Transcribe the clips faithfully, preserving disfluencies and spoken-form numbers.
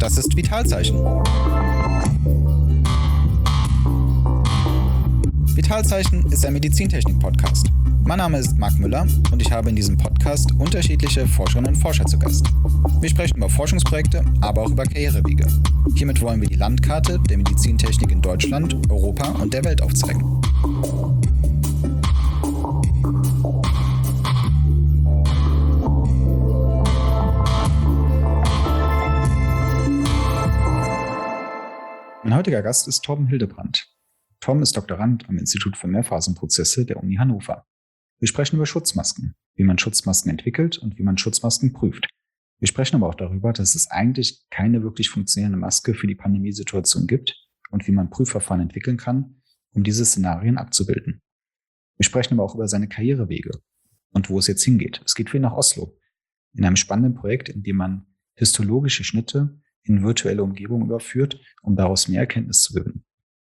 Das ist Vitalzeichen. Vitalzeichen ist ein Medizintechnik-Podcast. Mein Name ist Marc Müller und ich habe in diesem Podcast unterschiedliche Forscherinnen und Forscher zu Gast. Wir sprechen über Forschungsprojekte, aber auch über Karrierewege. Hiermit wollen wir die Landkarte der Medizintechnik in Deutschland, Europa und der Welt aufzeigen. Mein heutiger Gast ist Torben Hildebrandt. Tom ist Doktorand am Institut für Mehrphasenprozesse der Uni Hannover. Wir sprechen über Schutzmasken, wie man Schutzmasken entwickelt und wie man Schutzmasken prüft. Wir sprechen aber auch darüber, dass es eigentlich keine wirklich funktionierende Maske für die Pandemiesituation gibt und wie man Prüfverfahren entwickeln kann, um diese Szenarien abzubilden. Wir sprechen aber auch über seine Karrierewege und wo es jetzt hingeht. Es geht für ihn nach Oslo, in einem spannenden Projekt, in dem man histologische Schnitte in virtuelle Umgebung überführt, um daraus mehr Erkenntnis zu gewinnen.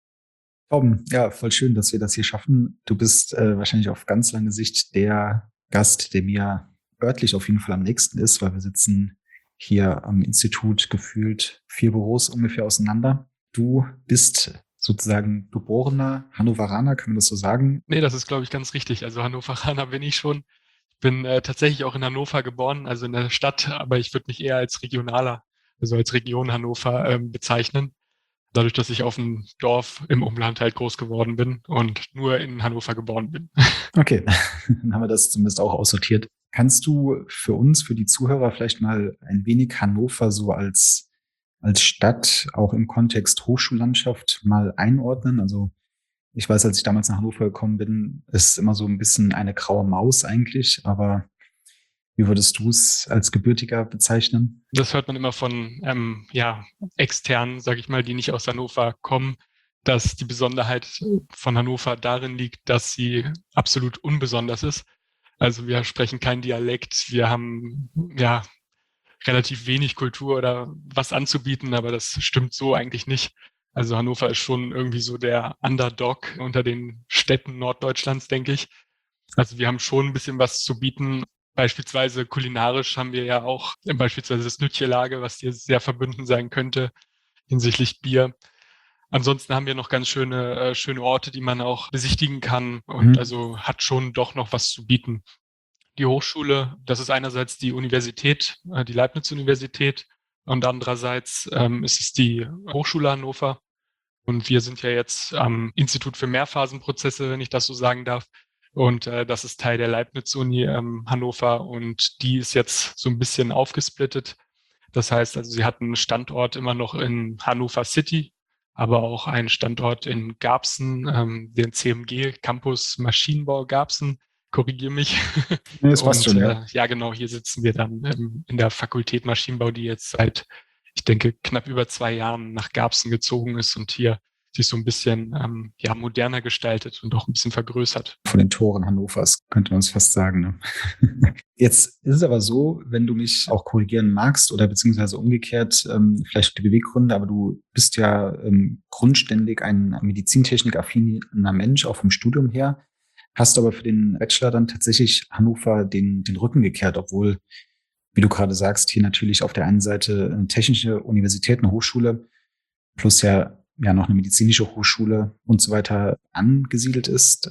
Torben, ja, voll schön, dass wir das hier schaffen. Du bist äh, wahrscheinlich auf ganz lange Sicht der Gast, der mir örtlich auf jeden Fall am nächsten ist, weil wir sitzen hier am Institut gefühlt vier Büros ungefähr auseinander. Du bist sozusagen geborener Hannoveraner, kann man das so sagen? Nee, das ist, glaube ich, ganz richtig. Also Hannoveraner bin ich schon. Ich bin äh, tatsächlich auch in Hannover geboren, also in der Stadt, aber ich würde mich eher als Regionaler, also als Region Hannover ähm, bezeichnen. Dadurch, dass ich auf einem Dorf im Umland halt groß geworden bin und nur in Hannover geboren bin. Okay, dann haben wir das zumindest auch aussortiert. Kannst du für uns, für die Zuhörer vielleicht mal ein wenig Hannover so als, als Stadt, auch im Kontext Hochschullandschaft mal einordnen? Also ich weiß, als ich damals nach Hannover gekommen bin, ist immer so ein bisschen eine graue Maus eigentlich, aber wie würdest du es als Gebürtiger bezeichnen? Das hört man immer von ähm, ja, externen, sage ich mal, die nicht aus Hannover kommen, dass die Besonderheit von Hannover darin liegt, dass sie absolut unbesonders ist. Also wir sprechen kein Dialekt, wir haben ja relativ wenig Kultur oder was anzubieten, aber das stimmt so eigentlich nicht. Also Hannover ist schon irgendwie so der Underdog unter den Städten Norddeutschlands, denke ich. Also wir haben schon ein bisschen was zu bieten. Beispielsweise kulinarisch haben wir ja auch beispielsweise das Nütje-Lager, was dir sehr verbünden sein könnte hinsichtlich Bier. Ansonsten haben wir noch ganz schöne, äh, schöne Orte, die man auch besichtigen kann und Mhm. also hat schon doch noch was zu bieten. Die Hochschule, das ist einerseits die Universität, äh, die Leibniz-Universität und andererseits ähm, ist es die Hochschule Hannover. Und wir sind ja jetzt am Institut für Mehrphasenprozesse, wenn ich das so sagen darf. Und äh, das ist Teil der Leibniz-Uni ähm, Hannover und die ist jetzt so ein bisschen aufgesplittet. Das heißt also, sie hat einen Standort immer noch in Hannover City, aber auch einen Standort in Garbsen, ähm, den C M G Campus Maschinenbau Garbsen. Korrigiere mich. Nee, das passt Und schon, ja. äh, ja, genau, hier sitzen wir dann ähm, in der Fakultät Maschinenbau, die jetzt seit, ich denke, knapp über zwei Jahren nach Garbsen gezogen ist und hier sich so ein bisschen ähm, ja, moderner gestaltet und auch ein bisschen vergrößert. Von den Toren Hannovers, könnte man es fast sagen. Ne? Jetzt ist es aber so, wenn du mich auch korrigieren magst oder beziehungsweise umgekehrt, ähm, vielleicht die Beweggründe, aber du bist ja ähm, grundständig ein medizintechnik-affiner Mensch, auch vom Studium her, hast aber für den Bachelor dann tatsächlich Hannover den, den Rücken gekehrt, obwohl, wie du gerade sagst, hier natürlich auf der einen Seite eine technische Universität, eine Hochschule, plus ja ja noch eine medizinische Hochschule und so weiter angesiedelt ist.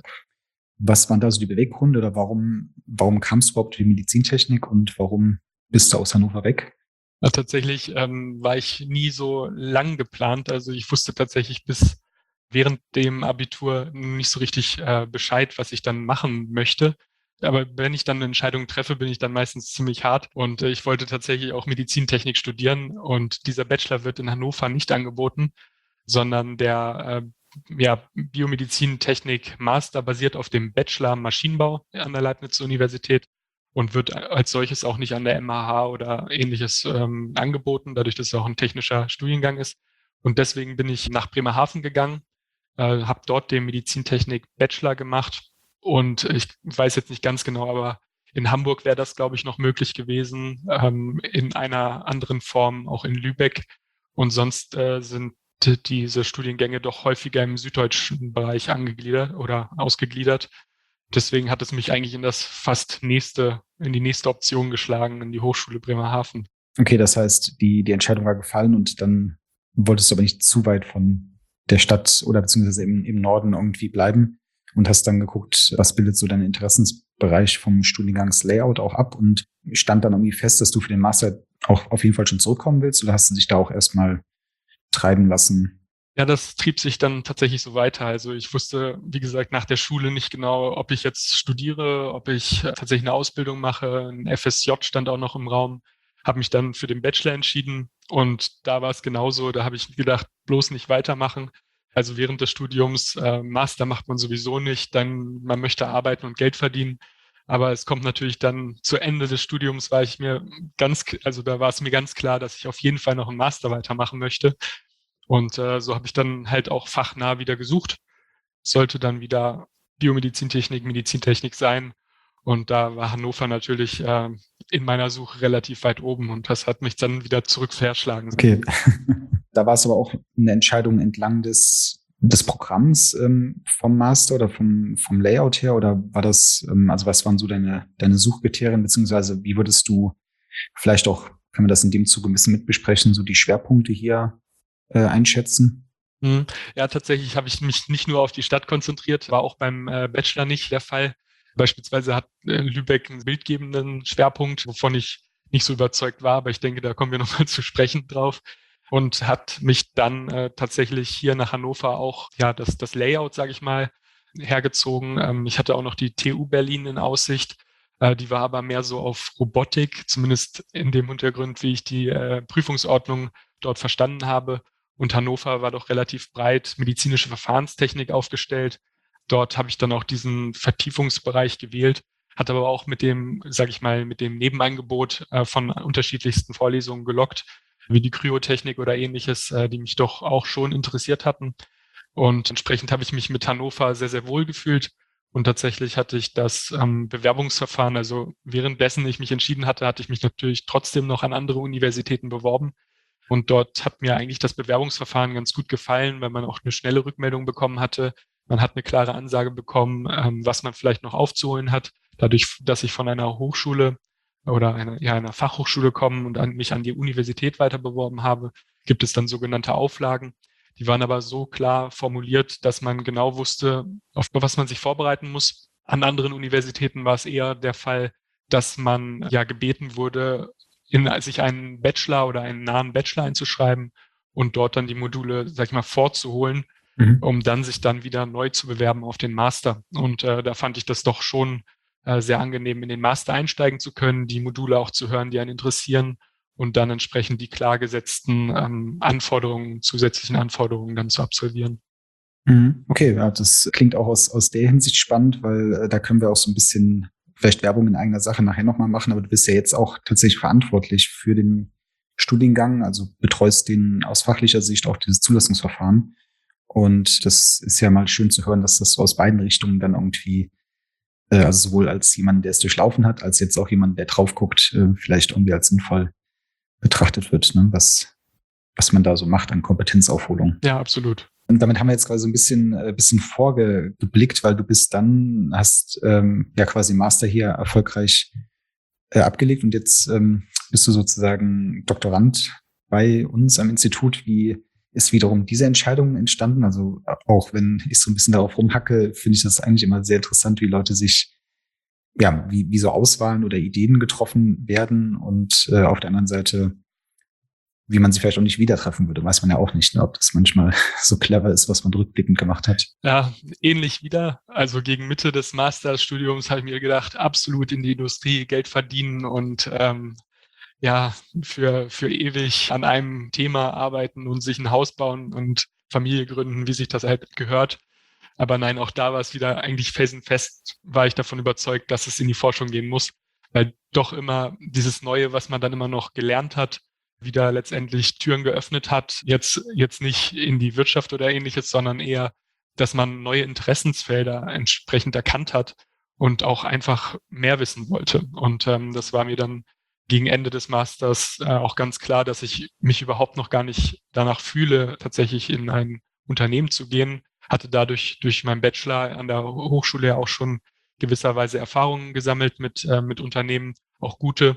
Was waren da so die Beweggründe oder warum, warum kamst du überhaupt in die Medizintechnik und warum bist du aus Hannover weg? Also tatsächlich ähm, war ich nie so lang geplant. Also ich wusste tatsächlich bis während dem Abitur nicht so richtig äh, Bescheid, was ich dann machen möchte. Aber wenn ich dann eine Entscheidung treffe, bin ich dann meistens ziemlich hart. Und äh, ich wollte tatsächlich auch Medizintechnik studieren. Und dieser Bachelor wird in Hannover nicht angeboten, sondern der äh, ja, Biomedizintechnik Master basiert auf dem Bachelor Maschinenbau an der Leibniz-Universität und wird als solches auch nicht an der M H H oder ähnliches ähm, angeboten, dadurch, dass es auch ein technischer Studiengang ist. Und deswegen bin ich nach Bremerhaven gegangen, äh, habe dort den Medizintechnik Bachelor gemacht und ich weiß jetzt nicht ganz genau, aber in Hamburg wäre das, glaube ich, noch möglich gewesen, ähm, in einer anderen Form, auch in Lübeck. Und sonst äh, sind diese Studiengänge doch häufiger im süddeutschen Bereich angegliedert oder ausgegliedert. Deswegen hat es mich eigentlich in das fast nächste, in die nächste Option geschlagen, in die Hochschule Bremerhaven. Okay, das heißt, die, die Entscheidung war gefallen und dann wolltest du aber nicht zu weit von der Stadt oder beziehungsweise im, im Norden irgendwie bleiben und hast dann geguckt, was bildet so dein Interessensbereich vom Studiengangslayout auch ab und stand dann irgendwie fest, dass du für den Master auch auf jeden Fall schon zurückkommen willst oder hast du dich da auch erstmal treiben lassen? Ja, das trieb sich dann tatsächlich so weiter. Also ich wusste, wie gesagt, nach der Schule nicht genau, ob ich jetzt studiere, ob ich äh, tatsächlich eine Ausbildung mache. Ein F S J stand auch noch im Raum. Habe mich dann für den Bachelor entschieden und da war es genauso. Da habe ich gedacht, bloß nicht weitermachen. Also während des Studiums, äh, Master macht man sowieso nicht, dann man möchte arbeiten und Geld verdienen. Aber es kommt natürlich dann zu Ende des Studiums, war ich mir ganz, also da war es mir ganz klar, dass ich auf jeden Fall noch einen Master weitermachen möchte. Und äh, so habe ich dann halt auch fachnah wieder gesucht. Sollte dann wieder Biomedizintechnik, Medizintechnik sein. Und da war Hannover natürlich äh, in meiner Suche relativ weit oben und das hat mich dann wieder zurück verschlagen. Okay. Da war es aber auch eine Entscheidung entlang des, des Programms ähm, vom Master oder vom, vom Layout her oder war das, ähm, also was waren so deine, deine Suchkriterien, beziehungsweise wie würdest du vielleicht auch, können wir das in dem Zuge ein bisschen mitbesprechen, so die Schwerpunkte hier äh, einschätzen? Hm. Ja, tatsächlich habe ich mich nicht nur auf die Stadt konzentriert, war auch beim äh, Bachelor nicht der Fall. Beispielsweise hat äh, Lübeck einen bildgebenden Schwerpunkt, wovon ich nicht so überzeugt war, aber ich denke, da kommen wir nochmal zu sprechen drauf. Und hat mich dann äh, tatsächlich hier nach Hannover auch, ja, das, das Layout, sage ich mal, hergezogen. Ähm, ich hatte auch noch die T U Berlin in Aussicht. Äh, die war aber mehr so auf Robotik, zumindest in dem Hintergrund, wie ich die äh, Prüfungsordnung dort verstanden habe. Und Hannover war doch relativ breit medizinische Verfahrenstechnik aufgestellt. Dort habe ich dann auch diesen Vertiefungsbereich gewählt, hat aber auch mit dem, sage ich mal, mit dem Nebenangebot äh, von unterschiedlichsten Vorlesungen gelockt, wie die Kryotechnik oder ähnliches, äh, die mich doch auch schon interessiert hatten. Und entsprechend habe ich mich mit Hannover sehr, sehr wohl gefühlt. Und tatsächlich hatte ich das ähm, Bewerbungsverfahren, also währenddessen ich mich entschieden hatte, hatte ich mich natürlich trotzdem noch an andere Universitäten beworben. Und dort hat mir eigentlich das Bewerbungsverfahren ganz gut gefallen, weil man auch eine schnelle Rückmeldung bekommen hatte. Man hat eine klare Ansage bekommen, ähm, was man vielleicht noch aufzuholen hat. Dadurch, dass ich von einer Hochschule oder einer, ja, einer Fachhochschule komme und an, mich an die Universität weiter beworben habe, gibt es dann sogenannte Auflagen. Die waren aber so klar formuliert, dass man genau wusste, auf was man sich vorbereiten muss. An anderen Universitäten war es eher der Fall, dass man ja gebeten wurde, in sich einen Bachelor oder einen nahen Bachelor einzuschreiben und dort dann die Module, sag ich mal, vorzuholen, Mhm. um dann sich dann wieder neu zu bewerben auf den Master. Und äh, da fand ich das doch schon äh, sehr angenehm, in den Master einsteigen zu können, die Module auch zu hören, die einen interessieren und dann entsprechend die klar gesetzten ähm, Anforderungen, zusätzlichen Anforderungen dann zu absolvieren. Mhm. Okay, ja, das klingt auch aus, aus der Hinsicht spannend, weil äh, da können wir auch so ein bisschen vielleicht Werbung in eigener Sache nachher nochmal machen, aber du bist ja jetzt auch tatsächlich verantwortlich für den Studiengang, also betreust den aus fachlicher Sicht auch dieses Zulassungsverfahren. Und das ist ja mal schön zu hören, dass das so aus beiden Richtungen dann irgendwie, äh, also sowohl als jemand, der es durchlaufen hat, als jetzt auch jemand, der drauf guckt, äh, vielleicht irgendwie als sinnvoll betrachtet wird, ne? Was, was man da so macht an Kompetenzaufholung. Ja, absolut. Und damit haben wir jetzt quasi so ein bisschen, äh, bisschen vorgeblickt, weil du bist dann, hast ähm, ja quasi Master hier erfolgreich äh, abgelegt und jetzt ähm, bist du sozusagen Doktorand bei uns am Institut. Wie ist wiederum diese Entscheidung entstanden? Also auch wenn ich so ein bisschen darauf rumhacke, finde ich das eigentlich immer sehr interessant, wie Leute sich, ja, wie, wie so Auswahlen oder Ideen getroffen werden und äh, auf der anderen Seite wie man sie vielleicht auch nicht wieder treffen würde, weiß man ja auch nicht, ne, ob das manchmal so clever ist, was man rückblickend gemacht hat. Ja, ähnlich wieder. Also gegen Mitte des Masterstudiums habe ich mir gedacht, absolut in die Industrie Geld verdienen und ähm, ja, für, für ewig an einem Thema arbeiten und sich ein Haus bauen und Familie gründen, wie sich das halt gehört. Aber nein, auch da war es wieder eigentlich felsenfest, war ich davon überzeugt, dass es in die Forschung gehen muss, weil doch immer dieses Neue, was man dann immer noch gelernt hat, wieder letztendlich Türen geöffnet hat. Jetzt, jetzt nicht in die Wirtschaft oder ähnliches, sondern eher, dass man neue Interessensfelder entsprechend erkannt hat und auch einfach mehr wissen wollte. Und ähm, das war mir dann gegen Ende des Masters äh, auch ganz klar, dass ich mich überhaupt noch gar nicht danach fühle, tatsächlich in ein Unternehmen zu gehen. Hatte dadurch durch meinen Bachelor an der Hochschule ja auch schon gewisserweise Erfahrungen gesammelt mit, äh, mit Unternehmen, auch gute.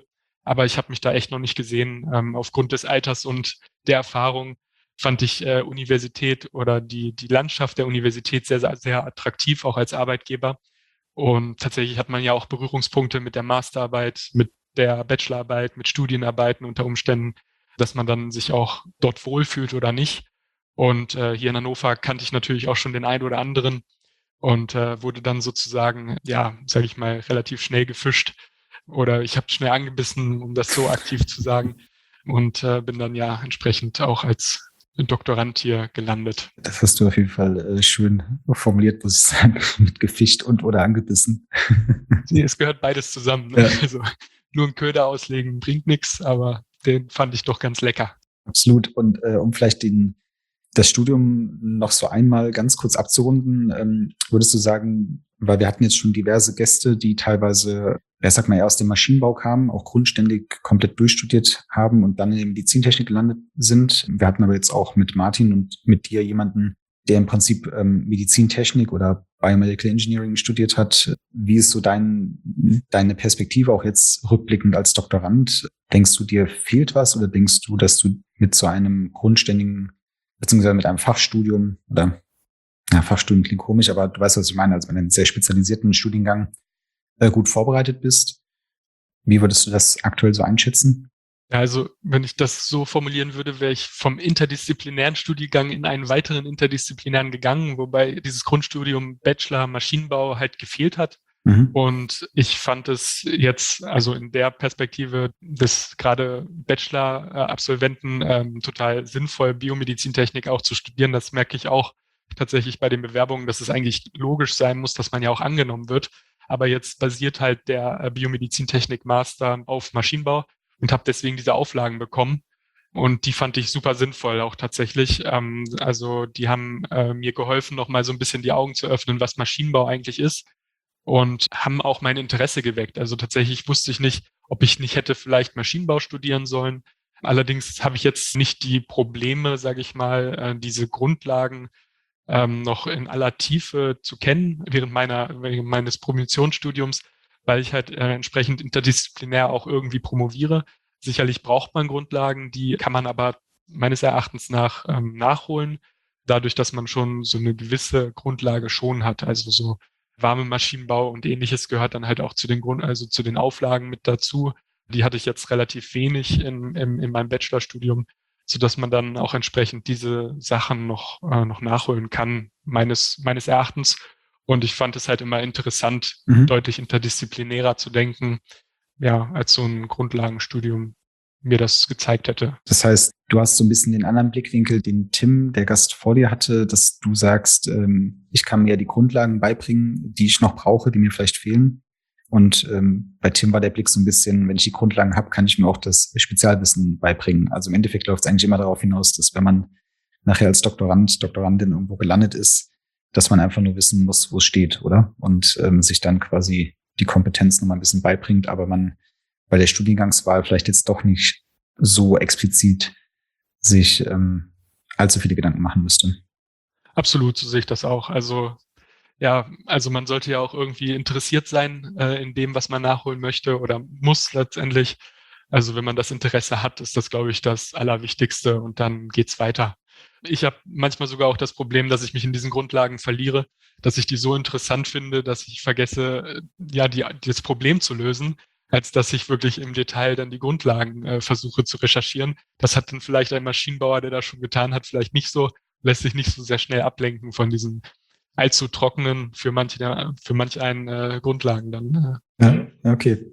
aber ich habe mich da echt noch nicht gesehen. Ähm, aufgrund des Alters und der Erfahrung fand ich äh, Universität oder die, die Landschaft der Universität sehr, sehr, sehr attraktiv, auch als Arbeitgeber. Und tatsächlich hat man ja auch Berührungspunkte mit der Masterarbeit, mit der Bachelorarbeit, mit Studienarbeiten unter Umständen, dass man dann sich auch dort wohlfühlt oder nicht. Und äh, hier in Hannover kannte ich natürlich auch schon den einen oder anderen und äh, wurde dann sozusagen, ja, sage ich mal, relativ schnell gefischt. Oder ich habe schnell angebissen, um das so aktiv zu sagen. Und äh, bin dann ja entsprechend auch als Doktorand hier gelandet. Das hast du auf jeden Fall äh, schön formuliert, muss ich sagen, mit gefischt und oder angebissen. Nee, es gehört beides zusammen. Ne? Ja. Also nur einen Köder auslegen bringt nichts, aber den fand ich doch ganz lecker. Absolut. Und äh, um vielleicht den, das Studium noch so einmal ganz kurz abzurunden, ähm, würdest du sagen, weil wir hatten jetzt schon diverse Gäste, die teilweise, ja, sag mal, eher aus dem Maschinenbau kamen, auch grundständig komplett durchstudiert haben und dann in der Medizintechnik gelandet sind. Wir hatten aber jetzt auch mit Martin und mit dir jemanden, der im Prinzip ähm, Medizintechnik oder Biomedical Engineering studiert hat. Wie ist so dein, deine Perspektive auch jetzt rückblickend als Doktorand? Denkst du, dir fehlt was oder denkst du, dass du mit so einem grundständigen, beziehungsweise mit einem Fachstudium oder ja, Fachstudium klingt komisch, aber du weißt, was ich meine, also mit einem sehr spezialisierten Studiengang äh, gut vorbereitet bist? Wie würdest du das aktuell so einschätzen? Ja, also wenn ich das so formulieren würde, wäre ich vom interdisziplinären Studiengang in einen weiteren interdisziplinären gegangen, wobei dieses Grundstudium Bachelor Maschinenbau halt gefehlt hat. Mhm. Und ich fand es jetzt, also in der Perspektive des gerade Bachelor-Absolventen ähm, total sinnvoll, Biomedizintechnik auch zu studieren. Das merke ich auch tatsächlich bei den Bewerbungen, dass es eigentlich logisch sein muss, dass man ja auch angenommen wird. Aber jetzt basiert halt der äh, Biomedizintechnik-Master auf Maschinenbau und habe deswegen diese Auflagen bekommen. Und die fand ich super sinnvoll auch tatsächlich. Ähm, also die haben äh, mir geholfen, nochmal so ein bisschen die Augen zu öffnen, was Maschinenbau eigentlich ist und haben auch mein Interesse geweckt. Also tatsächlich wusste ich nicht, ob ich nicht hätte vielleicht Maschinenbau studieren sollen. Allerdings habe ich jetzt nicht die Probleme, sage ich mal, äh, diese Grundlagen ähm, noch in aller Tiefe zu kennen während meiner während meines Promotionsstudiums, weil ich halt äh, entsprechend interdisziplinär auch irgendwie promoviere. Sicherlich braucht man Grundlagen, die kann man aber meines Erachtens nach ähm, nachholen, dadurch, dass man schon so eine gewisse Grundlage schon hat. Also so warme Maschinenbau und ähnliches gehört dann halt auch zu den Grund, also zu den Auflagen mit dazu. Die hatte ich jetzt relativ wenig in, in, in meinem Bachelorstudium, so dass man dann auch entsprechend diese Sachen noch, äh, noch nachholen kann, meines, meines Erachtens. Und ich fand es halt immer interessant, Mhm. deutlich interdisziplinärer zu denken, ja, als so ein Grundlagenstudium mir das gezeigt hätte. Das heißt, du hast so ein bisschen den anderen Blickwinkel, den Tim, der Gast vor dir hatte, dass du sagst, ähm, ich kann mir die Grundlagen beibringen, die ich noch brauche, die mir vielleicht fehlen. Und ähm, bei Tim war der Blick so ein bisschen, wenn ich die Grundlagen habe, kann ich mir auch das Spezialwissen beibringen. Also im Endeffekt läuft es eigentlich immer darauf hinaus, dass wenn man nachher als Doktorand, Doktorandin irgendwo gelandet ist, dass man einfach nur wissen muss, wo es steht, oder? Und ähm, sich dann quasi die Kompetenz noch mal ein bisschen beibringt, aber man bei der Studiengangswahl vielleicht jetzt doch nicht so explizit sich ähm, allzu viele Gedanken machen müsste. Absolut, so sehe ich das auch. Also ja, also man sollte ja auch irgendwie interessiert sein äh, in dem, was man nachholen möchte oder muss letztendlich. Also wenn man das Interesse hat, ist das, glaube ich, das Allerwichtigste und dann geht's weiter. Ich habe manchmal sogar auch das Problem, dass ich mich in diesen Grundlagen verliere, dass ich die so interessant finde, dass ich vergesse, äh, ja, die, das Problem zu lösen, als dass ich wirklich im Detail dann die Grundlagen äh, versuche zu recherchieren. Das hat dann vielleicht ein Maschinenbauer, der das schon getan hat, vielleicht nicht so, lässt sich nicht so sehr schnell ablenken von diesen allzu trockenen, für manche, für manch einen äh, Grundlagen dann. Äh. Ja, okay.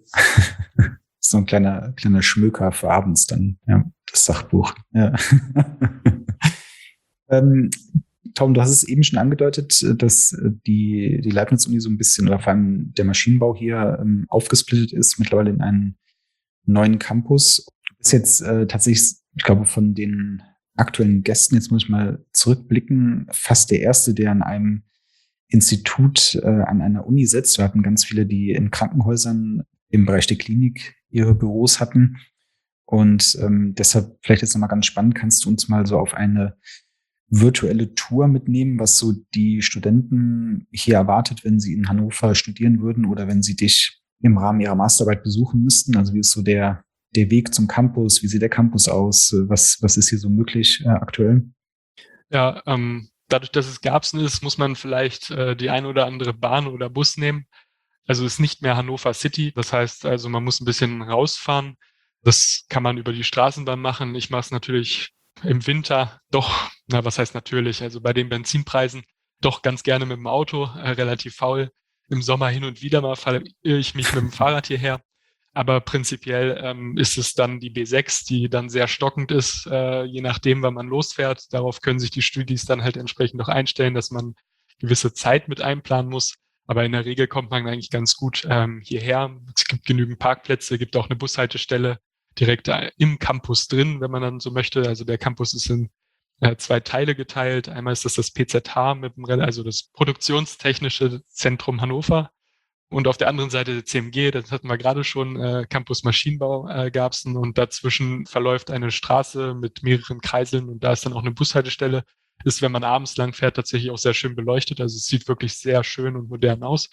So ein kleiner, kleiner Schmöker für abends dann, ja, das Sachbuch. Ja. ähm, Tom, du hast es eben schon angedeutet, dass die, die Leibniz-Uni so ein bisschen, oder vor allem der Maschinenbau hier ähm, aufgesplittet ist, mittlerweile in einen neuen Campus. Du bist jetzt äh, tatsächlich, ich glaube, von den aktuellen Gästen, jetzt muss ich mal zurückblicken, fast der erste, der an einem Institut, äh, an einer Uni sitzt. Wir hatten ganz viele, die in Krankenhäusern im Bereich der Klinik ihre Büros hatten. Und ähm, deshalb vielleicht jetzt nochmal ganz spannend, kannst du uns mal so auf eine virtuelle Tour mitnehmen, was so die Studenten hier erwartet, wenn sie in Hannover studieren würden oder wenn sie dich im Rahmen ihrer Masterarbeit besuchen müssten? Also wie ist so der, der Weg zum Campus? Wie sieht der Campus aus? Was, was ist hier so möglich äh, aktuell? Ja, ähm, dadurch, dass es Garbsen ist, muss man vielleicht äh, die ein oder andere Bahn oder Bus nehmen. Also ist nicht mehr Hannover City. Das heißt also, man muss ein bisschen rausfahren. Das kann man über die Straßenbahn machen. Ich mache es natürlich im Winter doch, na, was heißt natürlich, also bei den Benzinpreisen doch ganz gerne mit dem Auto, äh, relativ faul. Im Sommer hin und wieder mal fahre ich mich mit dem Fahrrad hierher. Aber prinzipiell ähm, ist es dann die B sechs, die dann sehr stockend ist, äh, je nachdem, wann man losfährt. Darauf können sich die Studis dann halt entsprechend noch einstellen, dass man gewisse Zeit mit einplanen muss. Aber in der Regel kommt man eigentlich ganz gut ähm, hierher. Es gibt genügend Parkplätze, gibt auch eine Bushaltestelle direkt äh, im Campus drin, wenn man dann so möchte. Also der Campus ist in äh, zwei Teile geteilt. Einmal ist das das P Z H, mit dem, also das Produktionstechnische Zentrum Hannover. Und auf der anderen Seite der C M G, das hatten wir gerade schon, äh, Campus Maschinenbau äh, gab's und dazwischen verläuft eine Straße mit mehreren Kreiseln und da ist dann auch eine Bushaltestelle. Ist, wenn man abends lang fährt, tatsächlich auch sehr schön beleuchtet. Also es sieht wirklich sehr schön und modern aus.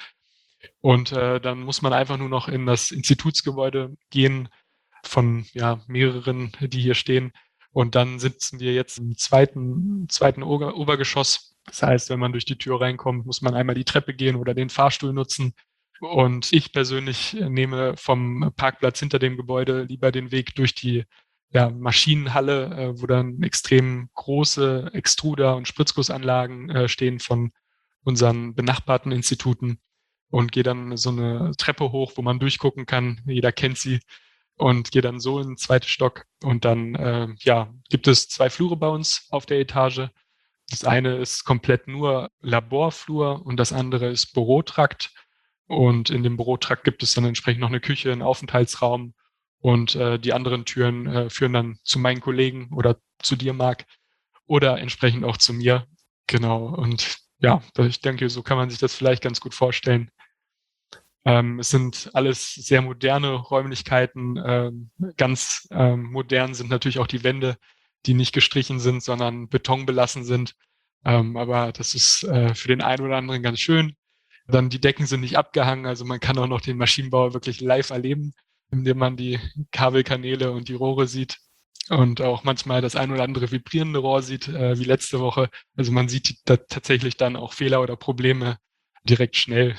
Und äh, dann muss man einfach nur noch in das Institutsgebäude gehen von ja, mehreren, die hier stehen. Und dann sitzen wir jetzt im zweiten, zweiten Ober Obergeschoss. Das heißt, wenn man durch die Tür reinkommt, muss man einmal die Treppe gehen oder den Fahrstuhl nutzen. Und ich persönlich nehme vom Parkplatz hinter dem Gebäude lieber den Weg durch die ja, Maschinenhalle, äh, wo dann extrem große Extruder- und Spritzgussanlagen äh, stehen von unseren benachbarten Instituten und gehe dann so eine Treppe hoch, wo man durchgucken kann. Jeder kennt sie und gehe dann so in den zweiten Stock. Und dann äh, ja, gibt es zwei Flure bei uns auf der Etage. Das eine ist komplett nur Laborflur und das andere ist Bürotrakt. Und in dem Bürotrakt gibt es dann entsprechend noch eine Küche, einen Aufenthaltsraum und äh, die anderen Türen äh, führen dann zu meinen Kollegen oder zu dir, Marc, oder entsprechend auch zu mir. Genau. Und ja, ich denke, so kann man sich das vielleicht ganz gut vorstellen. Ähm, es sind alles sehr moderne Räumlichkeiten. Ähm, ganz ähm, modern sind natürlich auch die Wände, die nicht gestrichen sind, sondern betonbelassen sind. Ähm, aber das ist äh, für den einen oder anderen ganz schön. Dann die Decken sind nicht abgehangen, also man kann auch noch den Maschinenbau wirklich live erleben, indem man die Kabelkanäle und die Rohre sieht und auch manchmal das ein oder andere vibrierende Rohr sieht, äh, wie letzte Woche. Also man sieht da tatsächlich dann auch Fehler oder Probleme direkt schnell.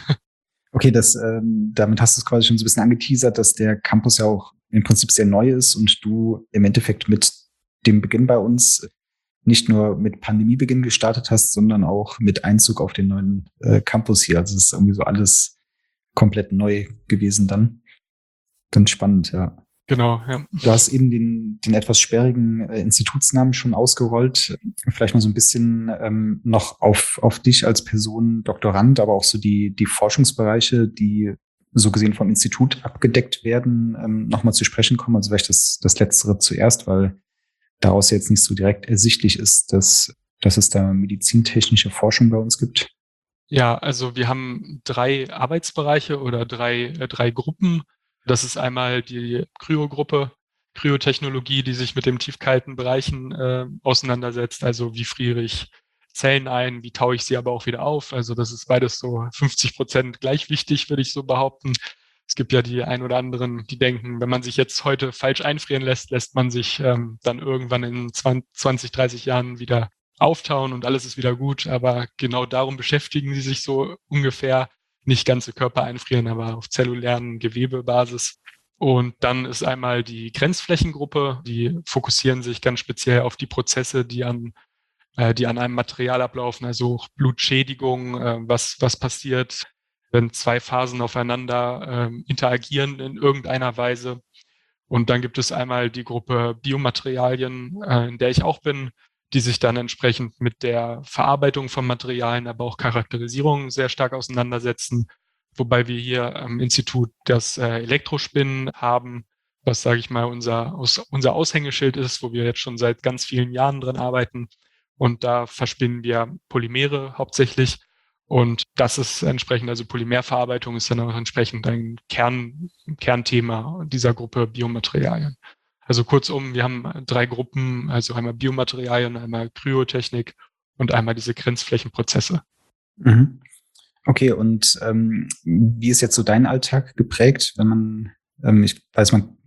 Okay, das, ähm, damit hast du es quasi schon so ein bisschen angeteasert, dass der Campus ja auch im Prinzip sehr neu ist und du im Endeffekt mit dem Beginn bei uns nicht nur mit Pandemiebeginn gestartet hast, sondern auch mit Einzug auf den neuen äh, Campus hier. Also es ist irgendwie so alles komplett neu gewesen dann. Ganz spannend, ja. Genau, ja. Du hast eben den, den etwas sperrigen äh, Institutsnamen schon ausgerollt. Vielleicht mal so ein bisschen ähm, noch auf, auf dich als Person, Doktorand, aber auch so die, die Forschungsbereiche, die so gesehen vom Institut abgedeckt werden, ähm, nochmal zu sprechen kommen. Also vielleicht das, das Letztere zuerst, weil daraus jetzt nicht so direkt ersichtlich ist, dass, dass es da medizintechnische Forschung bei uns gibt. Ja, also wir haben drei Arbeitsbereiche oder drei, äh, drei Gruppen. Das ist einmal die Kryogruppe, Kryotechnologie, die sich mit den tiefkalten Bereichen äh, auseinandersetzt. Also wie friere ich Zellen ein, wie taue ich sie aber auch wieder auf. Also das ist beides so fünfzig Prozent gleich wichtig, würde ich so behaupten. Es gibt ja die ein oder anderen, die denken, wenn man sich jetzt heute falsch einfrieren lässt, lässt man sich ähm, dann irgendwann in zwanzig, dreißig Jahren wieder auftauen und alles ist wieder gut. Aber genau darum beschäftigen sie sich so ungefähr. Nicht ganze Körper einfrieren, aber auf zellulären Gewebebasis. Und dann ist einmal die Grenzflächengruppe, die fokussieren sich ganz speziell auf die Prozesse, die an, äh, die an einem Material ablaufen, also Blutschädigung, äh, was, was passiert, wenn zwei Phasen aufeinander äh, interagieren in irgendeiner Weise. Und dann gibt es einmal die Gruppe Biomaterialien, äh, in der ich auch bin, die sich dann entsprechend mit der Verarbeitung von Materialien, aber auch Charakterisierung sehr stark auseinandersetzen. Wobei wir hier am Institut das äh, Elektrospinnen haben, was, sage ich mal, unser, aus, unser Aushängeschild ist, wo wir jetzt schon seit ganz vielen Jahren drin arbeiten. Und da verspinnen wir Polymere hauptsächlich. Und das ist entsprechend, also Polymerverarbeitung ist dann auch entsprechend ein Kern, Kernthema dieser Gruppe Biomaterialien. Also kurzum, wir haben drei Gruppen, also einmal Biomaterialien, einmal Kryotechnik und einmal diese Grenzflächenprozesse. Mhm. Okay, und ähm, wie ist jetzt so dein Alltag geprägt, wenn man, ähm, ich weiß, man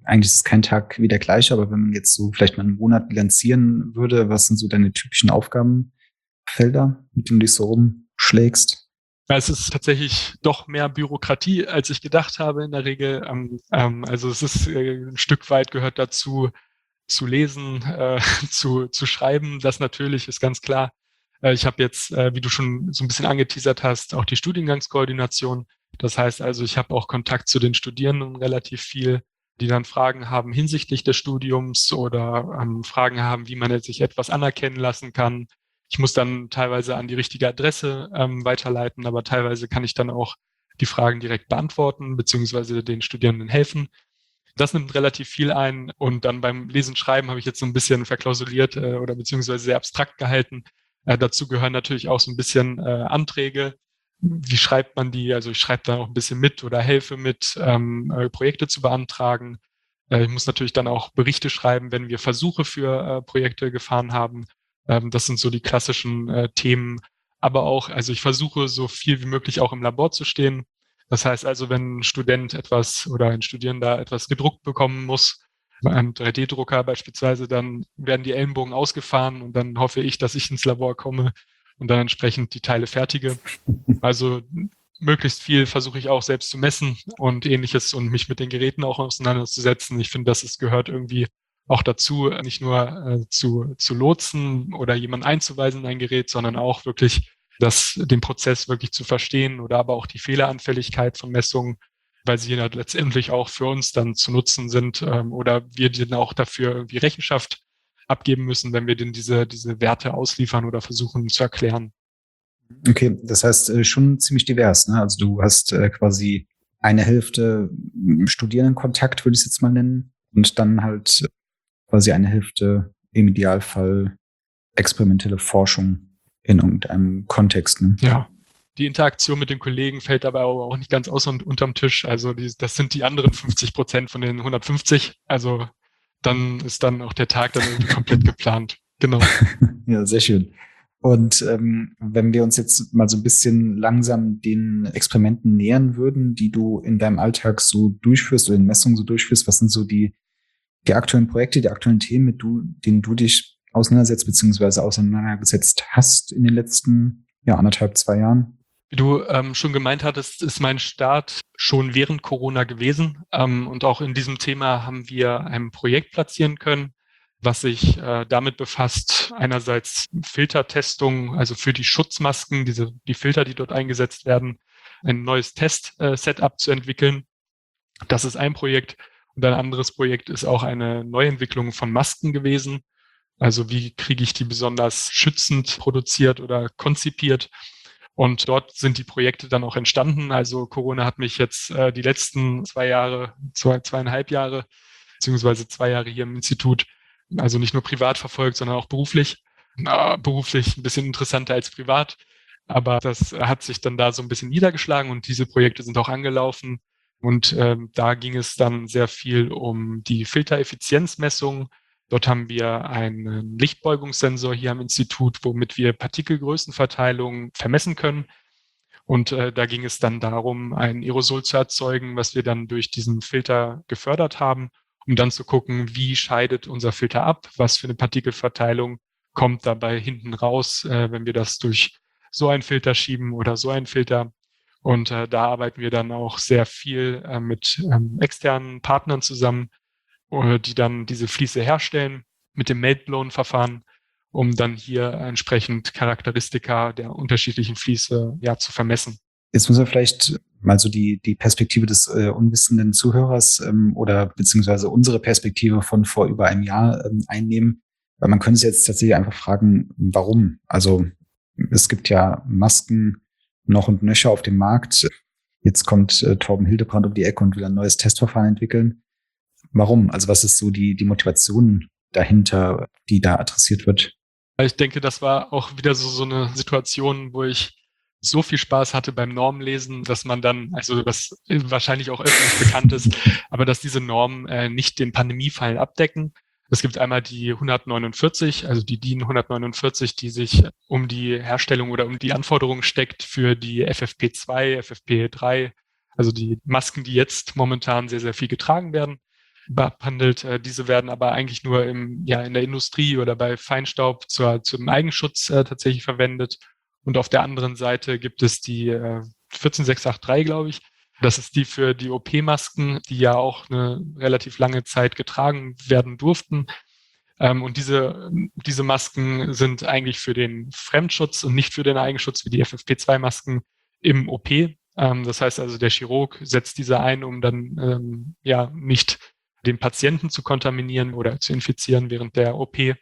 eigentlich ist kein Tag wie der gleiche, aber wenn man jetzt so vielleicht mal einen Monat bilanzieren würde, was sind so deine typischen Aufgabenfelder, mit denen du dich so rumschlägst? Ja, es ist tatsächlich doch mehr Bürokratie, als ich gedacht habe in der Regel. Ähm, ähm, also es ist äh, ein Stück weit gehört dazu, zu lesen, äh, zu, zu schreiben. Das natürlich ist ganz klar. Äh, ich habe jetzt, äh, wie du schon so ein bisschen angeteasert hast, auch die Studiengangskoordination. Das heißt also, ich habe auch Kontakt zu den Studierenden relativ viel, die dann Fragen haben hinsichtlich des Studiums oder ähm, Fragen haben, wie man sich etwas anerkennen lassen kann. Ich muss dann teilweise an die richtige Adresse ähm, weiterleiten, aber teilweise kann ich dann auch die Fragen direkt beantworten, beziehungsweise den Studierenden helfen. Das nimmt relativ viel ein und dann beim Lesen, Schreiben habe ich jetzt so ein bisschen verklausuliert äh, oder beziehungsweise sehr abstrakt gehalten. Äh, dazu gehören natürlich auch so ein bisschen äh, Anträge. Wie schreibt man die? Also ich schreibe da auch ein bisschen mit oder helfe mit, ähm, äh, Projekte zu beantragen. Äh, ich muss natürlich dann auch Berichte schreiben, wenn wir Versuche für äh, Projekte gefahren haben. Ähm, das sind so die klassischen äh, Themen. Aber auch, also ich versuche so viel wie möglich auch im Labor zu stehen. Das heißt also, wenn ein Student etwas oder ein Studierender etwas gedruckt bekommen muss, bei einem drei D-Drucker beispielsweise, dann werden die Ellenbogen ausgefahren und dann hoffe ich, dass ich ins Labor komme und dann entsprechend die Teile fertige. Also möglichst viel versuche ich auch selbst zu messen und ähnliches und mich mit den Geräten auch auseinanderzusetzen. Ich finde, das ist, gehört irgendwie auch dazu, nicht nur äh, zu, zu lotsen oder jemanden einzuweisen in ein Gerät, sondern auch wirklich das, den Prozess wirklich zu verstehen oder aber auch die Fehleranfälligkeit von Messungen, weil sie ja letztendlich auch für uns dann zu nutzen sind ähm, oder wir dann auch dafür irgendwie Rechenschaft abgeben müssen, wenn wir denn diese, diese Werte ausliefern oder versuchen zu erklären. Okay, das heißt äh, schon ziemlich divers, ne? Also du hast äh, quasi eine Hälfte m, Studierendenkontakt, würde ich es jetzt mal nennen, und dann halt quasi eine Hälfte im Idealfall experimentelle Forschung in irgendeinem Kontext, ne? Ja. Die Interaktion mit den Kollegen fällt dabei aber auch nicht ganz aus und unterm Tisch. Also die, das sind die anderen fünfzig Prozent von den hundertfünfzig. Also dann ist dann auch der Tag dann irgendwie komplett geplant. Genau. Ja, sehr schön. Und ähm, wenn wir uns jetzt mal so ein bisschen langsam den Experimenten nähern würden, die du in deinem Alltag so durchführst oder in Messungen so durchführst, was sind so die, die aktuellen Projekte, die aktuellen Themen, mit du, denen du dich auseinandersetzt bzw. auseinandergesetzt hast in den letzten ja, anderthalb, zwei Jahren? Wie du ähm, schon gemeint hattest, ist mein Start schon während Corona gewesen. Ähm, und auch in diesem Thema haben wir ein Projekt platzieren können, was sich äh, damit befasst, einerseits Filtertestung, also für die Schutzmasken, diese, die Filter, die dort eingesetzt werden, ein neues Test-Setup äh, zu entwickeln. Das ist ein Projekt. Und ein anderes Projekt ist auch eine Neuentwicklung von Masken gewesen. Also wie kriege ich die besonders schützend produziert oder konzipiert? Und dort sind die Projekte dann auch entstanden. Also Corona hat mich jetzt äh, die letzten zwei Jahre, zwei, zweieinhalb Jahre, beziehungsweise zwei Jahre hier im Institut, also nicht nur privat verfolgt, sondern auch beruflich. Na, beruflich ein bisschen interessanter als privat. Aber das hat sich dann da so ein bisschen niedergeschlagen und diese Projekte sind auch angelaufen. Und ähm, da ging es dann sehr viel um die Filtereffizienzmessung. Dort haben wir einen Lichtbeugungssensor hier am Institut, womit wir Partikelgrößenverteilung vermessen können. Und äh, da ging es dann darum, ein Aerosol zu erzeugen, was wir dann durch diesen Filter gefördert haben, um dann zu gucken, wie scheidet unser Filter ab, was für eine Partikelverteilung kommt dabei hinten raus, äh, wenn wir das durch so einen Filter schieben oder so einen Filter. Und äh, da arbeiten wir dann auch sehr viel äh, mit ähm, externen Partnern zusammen, die dann diese Fliese herstellen mit dem Melt-Blown-Verfahren, um dann hier entsprechend Charakteristika der unterschiedlichen Fliese ja zu vermessen. Jetzt müssen wir vielleicht mal so die, die Perspektive des äh, unwissenden Zuhörers ähm, oder beziehungsweise unsere Perspektive von vor über einem Jahr ähm, einnehmen. Weil man könnte sich jetzt tatsächlich einfach fragen, warum? Also es gibt ja Masken noch und nöcher auf dem Markt. Jetzt kommt äh, Torben Hildebrand um die Ecke und will ein neues Testverfahren entwickeln. Warum? Also was ist so die, die Motivation dahinter, die da adressiert wird? Ich denke, das war auch wieder so, so eine Situation, wo ich so viel Spaß hatte beim Normenlesen, dass man dann, also was wahrscheinlich auch öffentlich bekannt ist, aber dass diese Normen äh, nicht den Pandemiefall abdecken. Es gibt einmal die hundertneunundvierzig, also die D I N hundertneunundvierzig, die sich um die Herstellung oder um die Anforderungen steckt für die F F P zwei, F F P drei, also die Masken, die jetzt momentan sehr, sehr viel getragen werden. behandelt. Äh, diese werden aber eigentlich nur im, ja, in der Industrie oder bei Feinstaub zur, zum Eigenschutz äh, tatsächlich verwendet. Und auf der anderen Seite gibt es die äh, vierzehn sechs acht drei, glaube ich. Das ist die für die O P-Masken, die ja auch eine relativ lange Zeit getragen werden durften. Ähm, und diese, diese Masken sind eigentlich für den Fremdschutz und nicht für den Eigenschutz wie die F F P zwei Masken im O P. Ähm, das heißt also, der Chirurg setzt diese ein, um dann ähm, ja nicht den Patienten zu kontaminieren oder zu infizieren während der O P.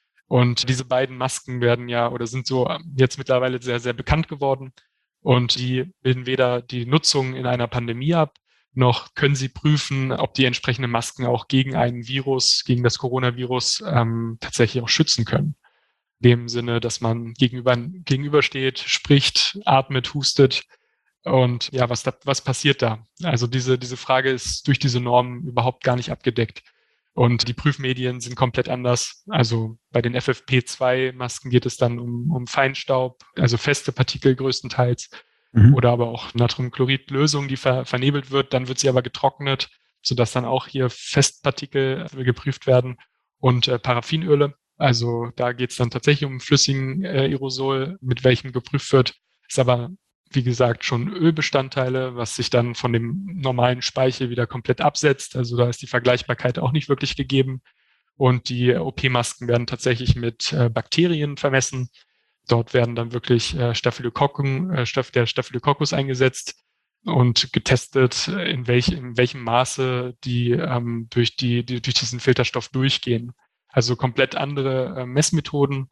Und diese beiden Masken werden ja oder sind so jetzt mittlerweile sehr, sehr bekannt geworden. Und die bilden weder die Nutzung in einer Pandemie ab, noch können sie prüfen, ob die entsprechenden Masken auch gegen einen Virus, gegen das Coronavirus ähm, tatsächlich auch schützen können. In dem Sinne, dass man gegenüber, gegenübersteht, spricht, atmet, hustet. Und ja, was, da, was passiert da? Also diese, diese Frage ist durch diese Normen überhaupt gar nicht abgedeckt. Und die Prüfmedien sind komplett anders. Also bei den F F P zwei Masken geht es dann um, um Feinstaub, also feste Partikel größtenteils, mhm. oder aber auch Natriumchloridlösung, die ver, vernebelt wird. Dann wird sie aber getrocknet, sodass dann auch hier Festpartikel geprüft werden und äh, Paraffinöle. Also da geht es dann tatsächlich um flüssigen äh, Aerosol, mit welchem geprüft wird. Ist aber, wie gesagt, schon Ölbestandteile, was sich dann von dem normalen Speichel wieder komplett absetzt. Also da ist die Vergleichbarkeit auch nicht wirklich gegeben. Und die O P-Masken werden tatsächlich mit äh, Bakterien vermessen. Dort werden dann wirklich äh, Staphylokokken, äh, der Staphylococcus eingesetzt und getestet, in, welch, in welchem Maße die, ähm, durch, die, die durch diesen Filterstoff durchgehen. Also komplett andere äh, Messmethoden.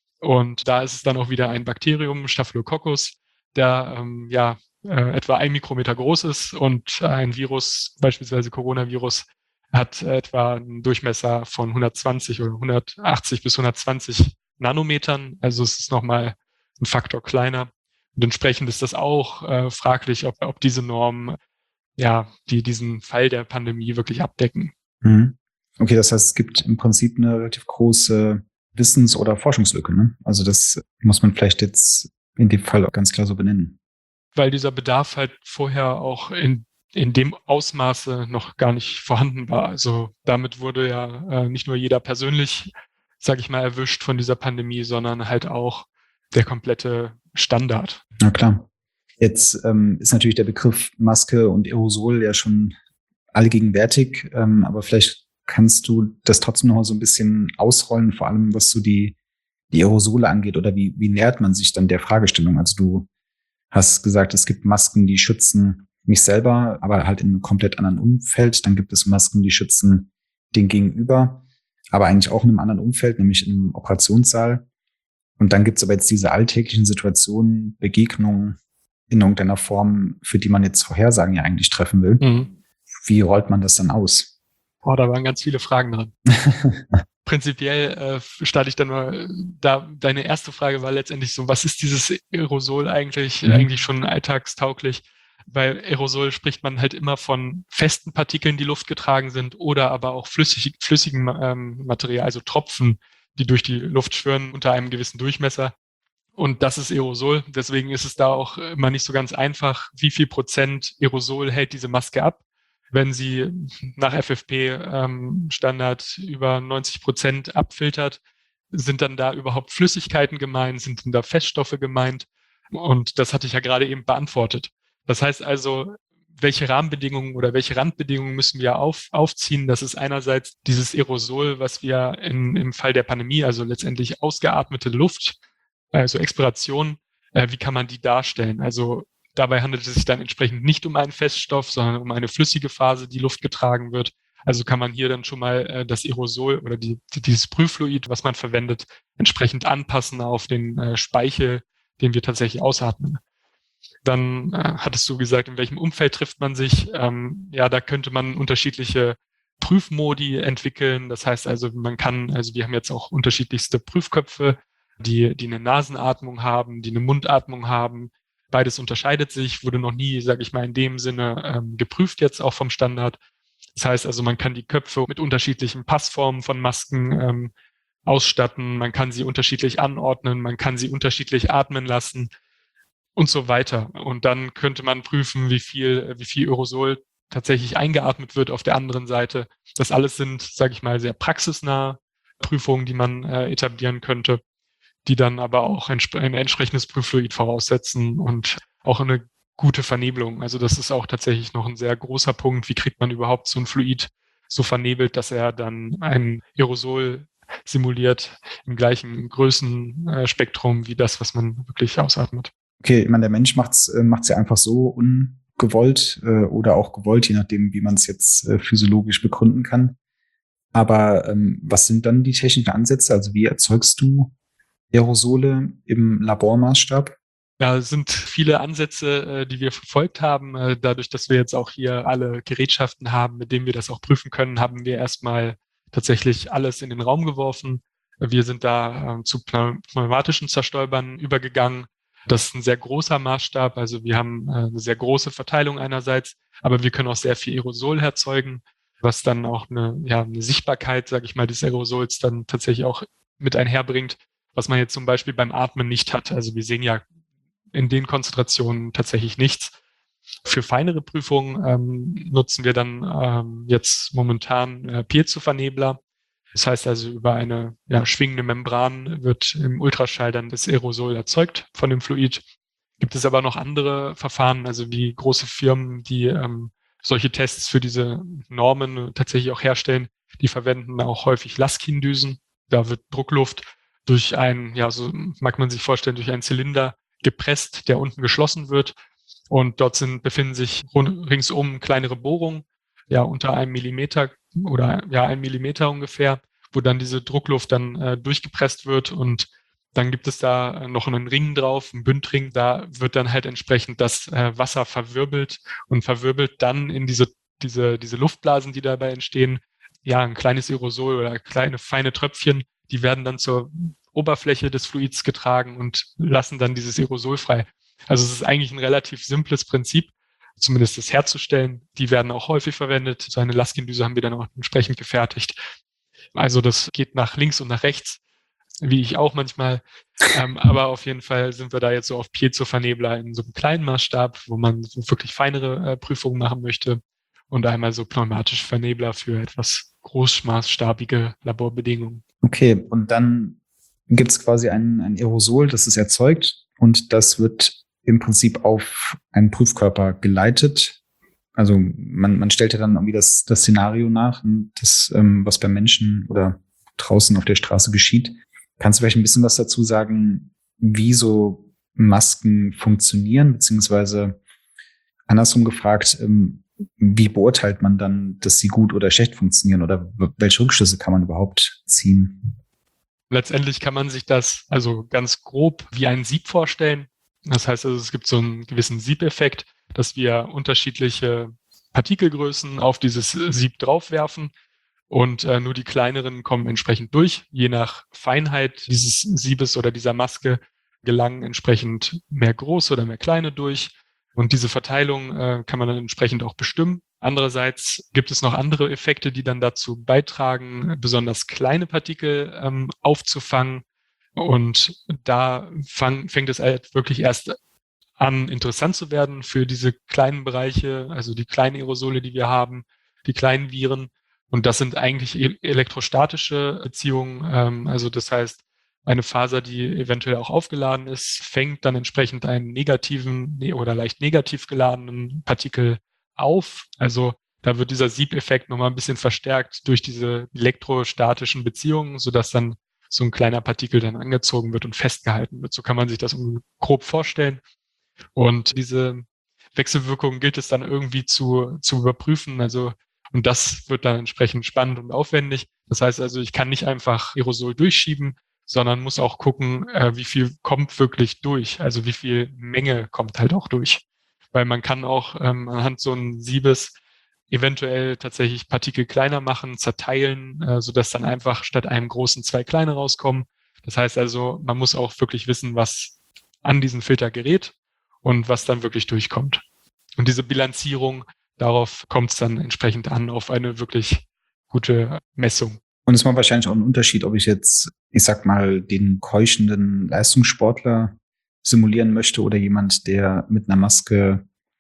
Und da ist es dann auch wieder ein Bakterium, Staphylococcus, der ähm, ja äh, etwa ein Mikrometer groß ist, und ein Virus, beispielsweise Coronavirus, hat äh, etwa einen Durchmesser von hundertzwanzig oder hundertachtzig bis hundertzwanzig Nanometern. Also es ist nochmal ein Faktor kleiner. Und entsprechend ist das auch äh, fraglich, ob, ob diese Normen ja die diesen Fall der Pandemie wirklich abdecken. Mhm. Okay, das heißt, es gibt im Prinzip eine relativ große Wissens- oder Forschungslücke, ne? Also das muss man vielleicht jetzt in dem Fall auch ganz klar so benennen. Weil dieser Bedarf halt vorher auch in, in dem Ausmaße noch gar nicht vorhanden war. Also damit wurde ja äh, nicht nur jeder persönlich, sage ich mal, erwischt von dieser Pandemie, sondern halt auch der komplette Standard. Na klar. Jetzt ähm, ist natürlich der Begriff Maske und Aerosol ja schon allgegenwärtig, ähm, aber vielleicht kannst du das trotzdem noch mal so ein bisschen ausrollen, vor allem was so die, die Aerosole angeht, oder wie, wie nähert man sich dann der Fragestellung? Also du hast gesagt, es gibt Masken, die schützen mich selber, aber halt in einem komplett anderen Umfeld. Dann gibt es Masken, die schützen den Gegenüber, aber eigentlich auch in einem anderen Umfeld, nämlich im Operationssaal. Und dann gibt es aber jetzt diese alltäglichen Situationen, Begegnungen in irgendeiner Form, für die man jetzt Vorhersagen ja eigentlich treffen will. Mhm. Wie rollt man das dann aus? Oh, da waren ganz viele Fragen drin. Prinzipiell äh, starte ich dann mal, da deine erste Frage war letztendlich so, was ist dieses Aerosol eigentlich, mhm. eigentlich schon alltagstauglich? Bei Aerosol spricht man halt immer von festen Partikeln, die luftgetragen sind, oder aber auch flüssig, flüssigen ähm, Material, also Tropfen, die durch die Luft schwirren unter einem gewissen Durchmesser. Und das ist Aerosol. Deswegen ist es da auch immer nicht so ganz einfach, wie viel Prozent Aerosol hält diese Maske ab. Wenn sie nach F F P-Standard ähm, über neunzig Prozent abfiltert, sind dann da überhaupt Flüssigkeiten gemeint, sind denn da Feststoffe gemeint? Und das hatte ich ja gerade eben beantwortet. Das heißt also, welche Rahmenbedingungen oder welche Randbedingungen müssen wir auf, aufziehen? Das ist einerseits dieses Aerosol, was wir in, im Fall der Pandemie, also letztendlich ausgeatmete Luft, also Expiration, äh, wie kann man die darstellen? Also dabei handelt es sich dann entsprechend nicht um einen Feststoff, sondern um eine flüssige Phase, die Luft getragen wird. Also kann man hier dann schon mal äh, das Aerosol oder die, die, dieses Prüffluid, was man verwendet, entsprechend anpassen auf den äh, Speichel, den wir tatsächlich ausatmen. Dann äh, hattest du gesagt, in welchem Umfeld trifft man sich? Ähm, ja, da könnte man unterschiedliche Prüfmodi entwickeln. Das heißt also, man kann, also wir haben jetzt auch unterschiedlichste Prüfköpfe, die, die eine Nasenatmung haben, die eine Mundatmung haben. Beides unterscheidet sich, wurde noch nie, sage ich mal, in dem Sinne ähm, geprüft jetzt auch vom Standard. Das heißt also, man kann die Köpfe mit unterschiedlichen Passformen von Masken ähm, ausstatten, man kann sie unterschiedlich anordnen, man kann sie unterschiedlich atmen lassen und so weiter. Und dann könnte man prüfen, wie viel, wie viel Aerosol tatsächlich eingeatmet wird auf der anderen Seite. Das alles sind, sage ich mal, sehr praxisnahe Prüfungen, die man äh, etablieren könnte, die dann aber auch ein, ein entsprechendes Prüffluid voraussetzen und auch eine gute Vernebelung. Also das ist auch tatsächlich noch ein sehr großer Punkt. Wie kriegt man überhaupt so ein Fluid so vernebelt, dass er dann ein Aerosol simuliert im gleichen Größenspektrum wie das, was man wirklich ausatmet. Okay, ich meine, der Mensch macht's, äh, macht's ja einfach so ungewollt äh, oder auch gewollt, je nachdem, wie man es jetzt äh, physiologisch begründen kann. Aber ähm, was sind dann die technischen Ansätze? Also wie erzeugst du Aerosole im Labormaßstab? Ja, es sind viele Ansätze, äh, die wir verfolgt haben. Äh, dadurch, dass wir jetzt auch hier alle Gerätschaften haben, mit denen wir das auch prüfen können, haben wir erstmal tatsächlich alles in den Raum geworfen. Wir sind da äh, zu pneumatischen Zerstäubern übergegangen. Das ist ein sehr großer Maßstab. Also wir haben äh, eine sehr große Verteilung einerseits, aber wir können auch sehr viel Aerosol erzeugen, was dann auch eine, ja, eine Sichtbarkeit, sage ich mal, des Aerosols dann tatsächlich auch mit einherbringt, was man jetzt zum Beispiel beim Atmen nicht hat. Also wir sehen ja in den Konzentrationen tatsächlich nichts. Für feinere Prüfungen ähm, nutzen wir dann ähm, jetzt momentan äh, Piezo-Vernebler. Das heißt also, über eine ja, schwingende Membran wird im Ultraschall dann das Aerosol erzeugt von dem Fluid. Gibt es aber noch andere Verfahren, also wie große Firmen, die ähm, solche Tests für diese Normen tatsächlich auch herstellen, die verwenden auch häufig Laskin-Düsen. Da wird Druckluft durch ein, ja, so mag man sich vorstellen, durch einen Zylinder gepresst, der unten geschlossen wird. Und dort sind, befinden sich rund, ringsum kleinere Bohrungen, ja, unter einem Millimeter oder ja, ein Millimeter ungefähr, wo dann diese Druckluft dann äh, durchgepresst wird. Und dann gibt es da noch einen Ring drauf, einen Bündring. Da wird dann halt entsprechend das äh, Wasser verwirbelt und verwirbelt dann in diese, diese, diese Luftblasen, die dabei entstehen. Ja, ein kleines Aerosol oder kleine feine Tröpfchen, die werden dann zur Oberfläche des Fluids getragen und lassen dann dieses Aerosol frei. Also es ist eigentlich ein relativ simples Prinzip, zumindest das herzustellen. Die werden auch häufig verwendet. So eine Laskin-Düse haben wir dann auch entsprechend gefertigt. Also das geht nach links und nach rechts, wie ich auch manchmal. Ähm, aber auf jeden Fall sind wir da jetzt so auf Piezo-Vernebler in so einem kleinen Maßstab, wo man so wirklich feinere äh, Prüfungen machen möchte. Und einmal so pneumatische Vernebler für etwas großmaßstabige Laborbedingungen. Okay, und dann gibt es quasi ein, ein Aerosol, das ist erzeugt und das wird im Prinzip auf einen Prüfkörper geleitet. Also man, man stellt ja dann irgendwie das, das Szenario nach, das, ähm, was beim Menschen oder draußen auf der Straße geschieht. Kannst du vielleicht ein bisschen was dazu sagen, wie so Masken funktionieren, beziehungsweise andersrum gefragt, ähm, wie beurteilt man dann, dass sie gut oder schlecht funktionieren oder welche Rückschlüsse kann man überhaupt ziehen? Letztendlich kann man sich das also ganz grob wie ein Sieb vorstellen. Das heißt also, es gibt so einen gewissen Siebeffekt, dass wir unterschiedliche Partikelgrößen auf dieses Sieb draufwerfen und äh, nur die kleineren kommen entsprechend durch. Je nach Feinheit dieses Siebes oder dieser Maske gelangen entsprechend mehr große oder mehr kleine durch. Und diese Verteilung äh, kann man dann entsprechend auch bestimmen. Andererseits gibt es noch andere Effekte, die dann dazu beitragen, besonders kleine Partikel ähm, aufzufangen. Und da fang, fängt es halt wirklich erst an, interessant zu werden für diese kleinen Bereiche, also die kleinen Aerosole, die wir haben, die kleinen Viren. Und das sind eigentlich e- elektrostatische Beziehungen. Ähm, also das heißt, eine Faser, die eventuell auch aufgeladen ist, fängt dann entsprechend einen negativen oder leicht negativ geladenen Partikel auf. Also da wird dieser Siebeffekt nochmal ein bisschen verstärkt durch diese elektrostatischen Beziehungen, sodass dann so ein kleiner Partikel dann angezogen wird und festgehalten wird. So kann man sich das grob vorstellen. Und diese Wechselwirkung gilt es dann irgendwie zu, zu überprüfen. Also, und das wird dann entsprechend spannend und aufwendig. Das heißt also, ich kann nicht einfach Aerosol durchschieben, sondern muss auch gucken, äh, wie viel kommt wirklich durch. Also wie viel Menge kommt halt auch durch. Weil man kann auch ähm, anhand so ein Siebes eventuell tatsächlich Partikel kleiner machen, zerteilen, äh, sodass dann einfach statt einem großen zwei kleine rauskommen. Das heißt also, man muss auch wirklich wissen, was an diesen Filter gerät und was dann wirklich durchkommt. Und diese Bilanzierung, darauf kommt es dann entsprechend an, auf eine wirklich gute Messung. Und es macht wahrscheinlich auch einen Unterschied, ob ich jetzt, ich sag mal, den keuchenden Leistungssportler simulieren möchte oder jemand, der mit einer Maske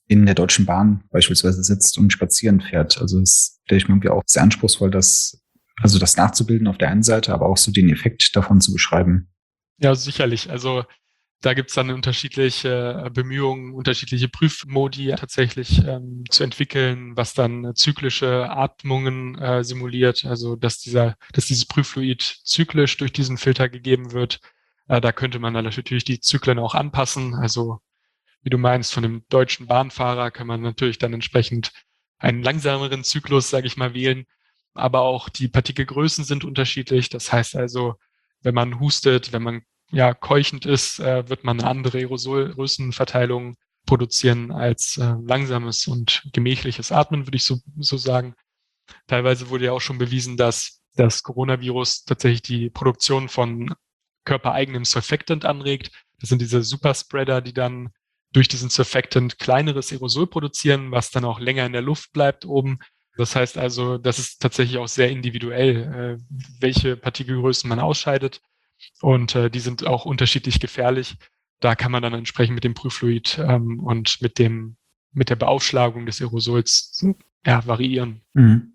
in der Deutschen Bahn beispielsweise sitzt und spazieren fährt. Also es stelle ich mir irgendwie auch sehr anspruchsvoll, das, also das nachzubilden auf der einen Seite, aber auch so den Effekt davon zu beschreiben. Ja, sicherlich. Also da gibt's dann unterschiedliche Bemühungen, unterschiedliche Prüfmodi tatsächlich ähm, zu entwickeln, was dann zyklische Atmungen äh, simuliert, also dass dieser, dass dieses Prüffluid zyklisch durch diesen Filter gegeben wird. Äh, da könnte man dann natürlich die Zyklen auch anpassen. Also wie du meinst, von dem deutschen Bahnfahrer kann man natürlich dann entsprechend einen langsameren Zyklus, sage ich mal, wählen. Aber auch die Partikelgrößen sind unterschiedlich. Das heißt also, wenn man hustet, wenn man ja keuchend ist, äh, wird man eine andere Aerosolgrößenverteilung produzieren als äh, langsames und gemächliches Atmen, würde ich so, so sagen. Teilweise wurde ja auch schon bewiesen, dass das Coronavirus tatsächlich die Produktion von körpereigenem Surfactant anregt. Das sind diese Superspreader, die dann durch diesen Surfactant kleineres Aerosol produzieren, was dann auch länger in der Luft bleibt oben. Das heißt also, das ist tatsächlich auch sehr individuell, äh, welche Partikelgrößen man ausscheidet. Und äh, die sind auch unterschiedlich gefährlich. Da kann man dann entsprechend mit dem Prüffluid ähm, und mit dem mit der Beaufschlagung des Aerosols ja, variieren. Mhm.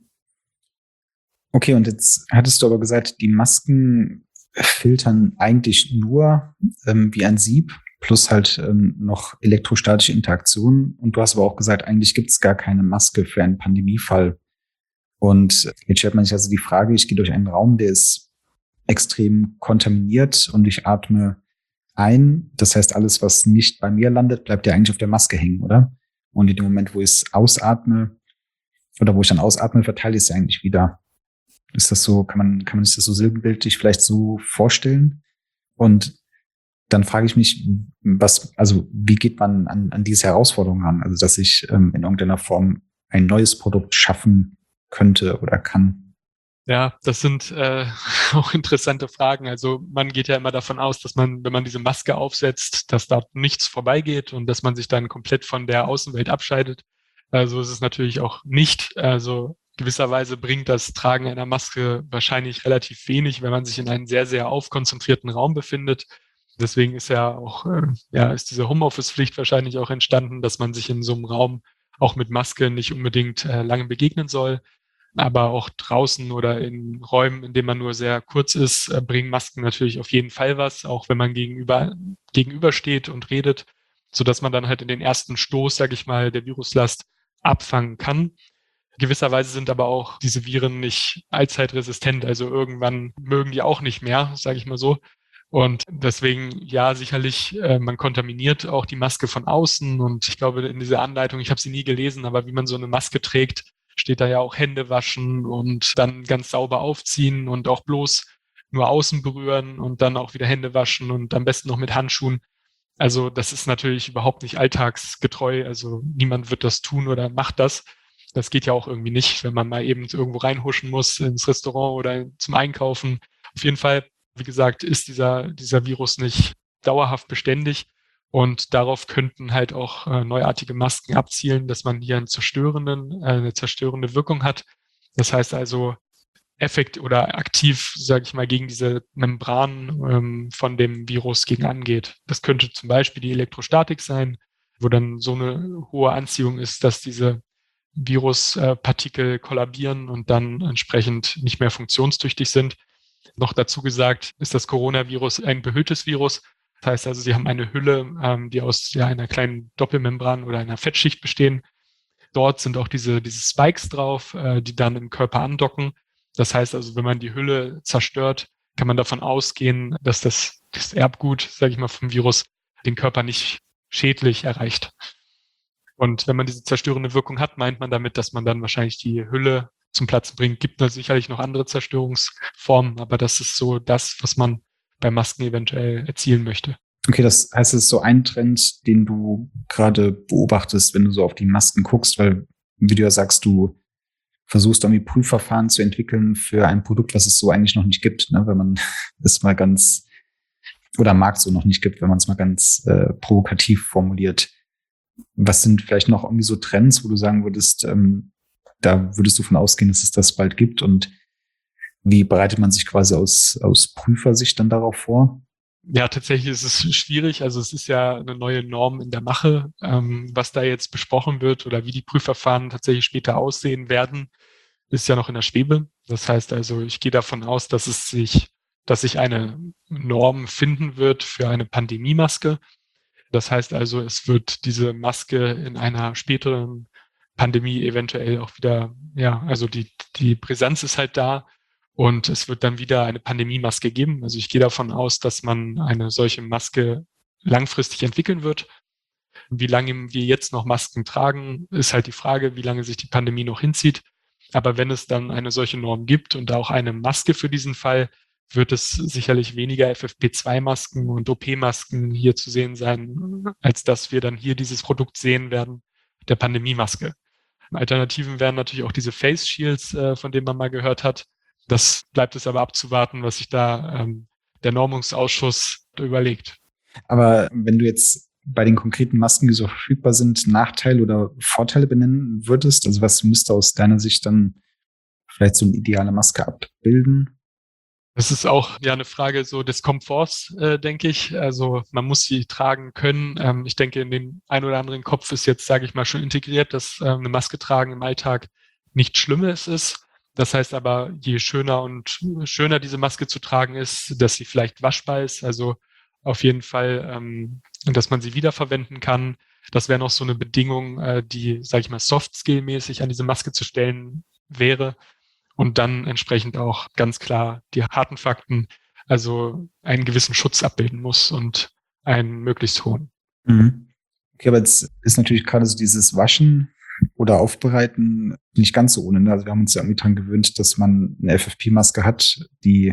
Okay, und jetzt hattest du aber gesagt, die Masken filtern eigentlich nur ähm, wie ein Sieb plus halt ähm, noch elektrostatische Interaktionen. Und du hast aber auch gesagt, eigentlich gibt es gar keine Maske für einen Pandemiefall. Und jetzt stellt man sich also die Frage, ich gehe durch einen Raum, der ist extrem kontaminiert und ich atme ein. Das heißt, alles, was nicht bei mir landet, bleibt ja eigentlich auf der Maske hängen, oder? Und in dem Moment, wo ich es ausatme oder wo ich dann ausatme, verteile ich es ja eigentlich wieder. Ist das so, kann man, kann man sich das so silbenbildlich vielleicht so vorstellen? Und dann frage ich mich, was, also wie geht man an, an diese Herausforderung ran? Also, dass ich ähm, in irgendeiner Form ein neues Produkt schaffen könnte oder kann. Ja, das sind äh, auch interessante Fragen. Also man geht ja immer davon aus, dass man, wenn man diese Maske aufsetzt, dass da nichts vorbeigeht und dass man sich dann komplett von der Außenwelt abscheidet. Also ist es natürlich auch nicht. Also gewisserweise bringt das Tragen einer Maske wahrscheinlich relativ wenig, wenn man sich in einem sehr, sehr aufkonzentrierten Raum befindet. Deswegen ist ja auch, äh, ja, ist diese Homeoffice-Pflicht wahrscheinlich auch entstanden, dass man sich in so einem Raum auch mit Maske nicht unbedingt äh, lange begegnen soll. Aber auch draußen oder in Räumen, in denen man nur sehr kurz ist, äh, bringen Masken natürlich auf jeden Fall was, auch wenn man gegenüber, gegenübersteht und redet, sodass man dann halt in den ersten Stoß, sage ich mal, der Viruslast abfangen kann. Gewisserweise sind aber auch diese Viren nicht allzeitresistent, also irgendwann mögen die auch nicht mehr, sage ich mal so. Und deswegen, ja, sicherlich, äh, man kontaminiert auch die Maske von außen. Und ich glaube, in dieser Anleitung, ich habe sie nie gelesen, aber wie man so eine Maske trägt, steht da ja auch Hände waschen und dann ganz sauber aufziehen und auch bloß nur außen berühren und dann auch wieder Hände waschen und am besten noch mit Handschuhen. Also das ist natürlich überhaupt nicht alltagsgetreu. Also niemand wird das tun oder macht das. Das geht ja auch irgendwie nicht, wenn man mal eben irgendwo reinhuschen muss ins Restaurant oder zum Einkaufen. Auf jeden Fall, wie gesagt, ist dieser, dieser Virus nicht dauerhaft beständig. Und darauf könnten halt auch äh, neuartige Masken abzielen, dass man hier einen zerstörenden, äh, eine zerstörende Wirkung hat. Das heißt also effekt oder aktiv, sage ich mal, gegen diese Membran ähm, von dem Virus gegen angeht. Das könnte zum Beispiel die Elektrostatik sein, wo dann so eine hohe Anziehung ist, dass diese Viruspartikel äh, kollabieren und dann entsprechend nicht mehr funktionstüchtig sind. Noch dazu gesagt, ist das Coronavirus ein behülltes Virus. Das heißt also, sie haben eine Hülle, ähm, die aus ja, einer kleinen Doppelmembran oder einer Fettschicht bestehen. Dort sind auch diese, diese Spikes drauf, äh, die dann im Körper andocken. Das heißt also, wenn man die Hülle zerstört, kann man davon ausgehen, dass das, das Erbgut, sage ich mal, vom Virus den Körper nicht schädlich erreicht. Und wenn man diese zerstörende Wirkung hat, meint man damit, dass man dann wahrscheinlich die Hülle zum Platzen bringt. Gibt da sicherlich noch andere Zerstörungsformen, aber das ist so das, was man bei Masken eventuell erzielen möchte. Okay, das heißt, es ist so ein Trend, den du gerade beobachtest, wenn du so auf die Masken guckst, weil, wie du ja sagst, du versuchst irgendwie Prüfverfahren zu entwickeln für ein Produkt, was es so eigentlich noch nicht gibt, ne? Wenn man es mal ganz, oder am Markt so noch nicht gibt, wenn man es mal ganz äh, provokativ formuliert. Was sind vielleicht noch irgendwie so Trends, wo du sagen würdest, ähm, da würdest du von ausgehen, dass es das bald gibt, und wie bereitet man sich quasi aus, aus Prüfersicht dann darauf vor? Ja, tatsächlich ist es schwierig. Also es ist ja eine neue Norm in der Mache. Ähm, was da jetzt besprochen wird oder wie die Prüfverfahren tatsächlich später aussehen werden, ist ja noch in der Schwebe. Das heißt also, ich gehe davon aus, dass es sich, dass sich eine Norm finden wird für eine Pandemiemaske. Das heißt also, es wird diese Maske in einer späteren Pandemie eventuell auch wieder, ja, also die, die Brisanz ist halt da und es wird dann wieder eine Pandemiemaske geben. Also ich gehe davon aus, dass man eine solche Maske langfristig entwickeln wird. Wie lange wir jetzt noch Masken tragen, ist halt die Frage, wie lange sich die Pandemie noch hinzieht. Aber wenn es dann eine solche Norm gibt und auch eine Maske für diesen Fall, wird es sicherlich weniger F F P zwei Masken und O P-Masken hier zu sehen sein, als dass wir dann hier dieses Produkt sehen werden, der Pandemiemaske. Alternativen wären natürlich auch diese Face Shields, äh, von denen man mal gehört hat. Das bleibt es aber abzuwarten, was sich da ähm, der Normungsausschuss überlegt. Aber wenn du jetzt bei den konkreten Masken, die so verfügbar sind, Nachteile oder Vorteile benennen würdest, also was müsste aus deiner Sicht dann vielleicht so eine ideale Maske abbilden? Das ist auch ja eine Frage so des Komforts, äh, denke ich. Also man muss sie tragen können. Ähm, ich denke, in den ein oder anderen Kopf ist jetzt, sage ich mal, schon integriert, dass äh, eine Maske tragen im Alltag nichts Schlimmes ist. Das heißt aber, je schöner und schöner diese Maske zu tragen ist, dass sie vielleicht waschbar ist, also auf jeden Fall, ähm, dass man sie wiederverwenden kann. Das wäre noch so eine Bedingung, äh, die, sage ich mal, Soft-Skill-mäßig an diese Maske zu stellen wäre. Und dann entsprechend auch ganz klar die harten Fakten, also einen gewissen Schutz abbilden muss und einen möglichst hohen. Mhm. Okay, aber jetzt ist natürlich gerade so dieses Waschen oder Aufbereiten nicht ganz so ohne. Ne? Also wir haben uns ja irgendwie dran gewöhnt, dass man eine F F P-Maske hat, die,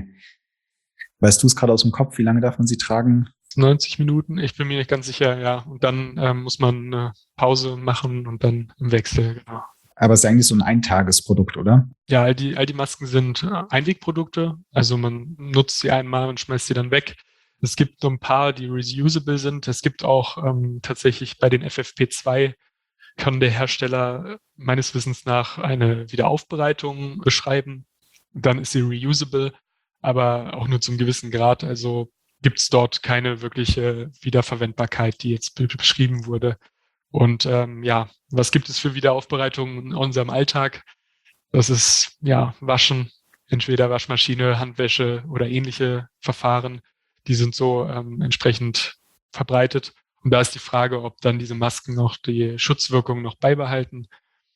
weißt du es gerade aus dem Kopf, wie lange darf man sie tragen? neunzig Minuten, ich bin mir nicht ganz sicher, ja. Und dann ähm, muss man eine Pause machen und dann im Wechsel, genau. Aber es ist eigentlich so ein Eintagesprodukt, oder? Ja, all die, all die Masken sind äh, Einwegprodukte. Also man nutzt sie einmal und schmeißt sie dann weg. Es gibt so ein paar, die reusable sind. Es gibt auch ähm, tatsächlich bei den F F P zwei kann der Hersteller meines Wissens nach eine Wiederaufbereitung beschreiben. Dann ist sie reusable, aber auch nur zum gewissen Grad. Also gibt es dort keine wirkliche Wiederverwendbarkeit, die jetzt be beschrieben wurde. Und ähm, ja, was gibt es für Wiederaufbereitungen in unserem Alltag? Das ist ja Waschen, entweder Waschmaschine, Handwäsche oder ähnliche Verfahren. Die sind so ähm, entsprechend verbreitet. Und da ist die Frage, ob dann diese Masken noch die Schutzwirkung noch beibehalten.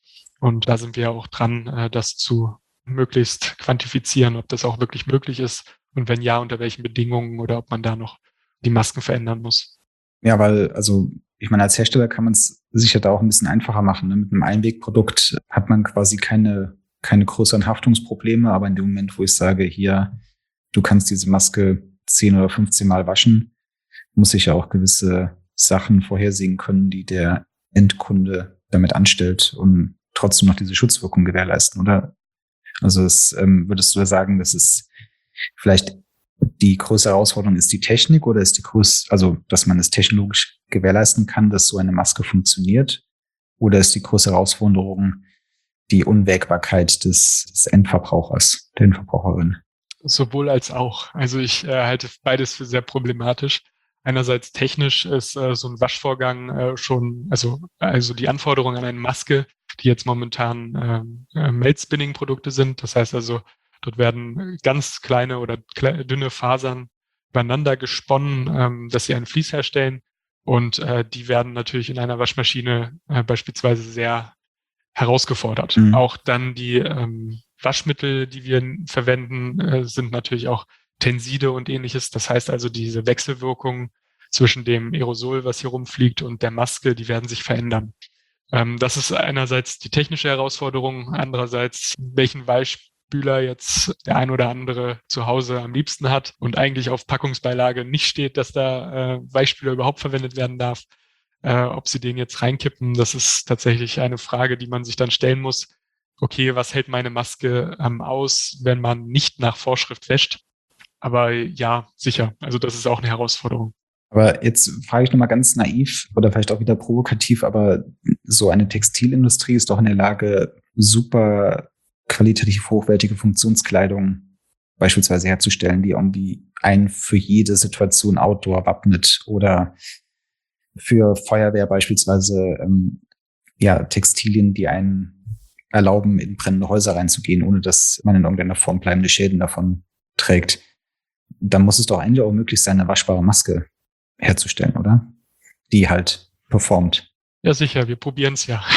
Und da sind wir auch dran, äh, das zu möglichst quantifizieren, ob das auch wirklich möglich ist und wenn ja, unter welchen Bedingungen oder ob man da noch die Masken verändern muss. Ja, weil, also ich meine, als Hersteller kann man es sicher da auch ein bisschen einfacher machen. Ne? Mit einem Einwegprodukt hat man quasi keine, keine größeren Haftungsprobleme, aber in dem Moment, wo ich sage, hier, du kannst diese Maske zehn oder fünfzehn Mal waschen, muss ich ja auch gewisse Sachen vorhersehen können, die der Endkunde damit anstellt, um trotzdem noch diese Schutzwirkung gewährleisten, oder? Also es, ähm, würdest du ja sagen, dass es vielleicht die größte Herausforderung ist die Technik oder ist die größte, also dass man es technologisch gewährleisten kann, dass so eine Maske funktioniert? Oder ist die größte Herausforderung die Unwägbarkeit des, des Endverbrauchers, der Endverbraucherin? Sowohl als auch. Also ich äh, halte beides für sehr problematisch. Einerseits technisch ist äh, so ein Waschvorgang äh, schon, also, also die Anforderungen an eine Maske, die jetzt momentan ähm, äh, Melt-Spinning-Produkte sind. Das heißt also, dort werden ganz kleine oder kle dünne Fasern übereinander gesponnen, ähm, dass sie ein Vlies herstellen. Und äh, die werden natürlich in einer Waschmaschine äh, beispielsweise sehr herausgefordert. Mhm. Auch dann die ähm, Waschmittel, die wir verwenden, äh, sind natürlich auch Tenside und ähnliches. Das heißt also, diese Wechselwirkungen zwischen dem Aerosol, was hier rumfliegt, und der Maske, die werden sich verändern. Ähm, das ist einerseits die technische Herausforderung, andererseits, welchen Weichspüler jetzt der ein oder andere zu Hause am liebsten hat und eigentlich auf Packungsbeilage nicht steht, dass da äh, Weichspüler überhaupt verwendet werden darf. Äh, ob sie den jetzt reinkippen, das ist tatsächlich eine Frage, die man sich dann stellen muss. Okay, was hält meine Maske ähm, aus, wenn man nicht nach Vorschrift wäscht? Aber ja, sicher. Also das ist auch eine Herausforderung. Aber jetzt frage ich nochmal ganz naiv oder vielleicht auch wieder provokativ, aber so eine Textilindustrie ist doch in der Lage, super qualitativ hochwertige Funktionskleidung beispielsweise herzustellen, die irgendwie einen für jede Situation Outdoor wappnet oder für Feuerwehr beispielsweise ähm, ja, Textilien, die einen erlauben, in brennende Häuser reinzugehen, ohne dass man in irgendeiner Form bleibende Schäden davon trägt. Dann muss es doch eigentlich auch möglich sein, eine waschbare Maske herzustellen, oder? Die halt performt. Ja, sicher, wir probieren es ja.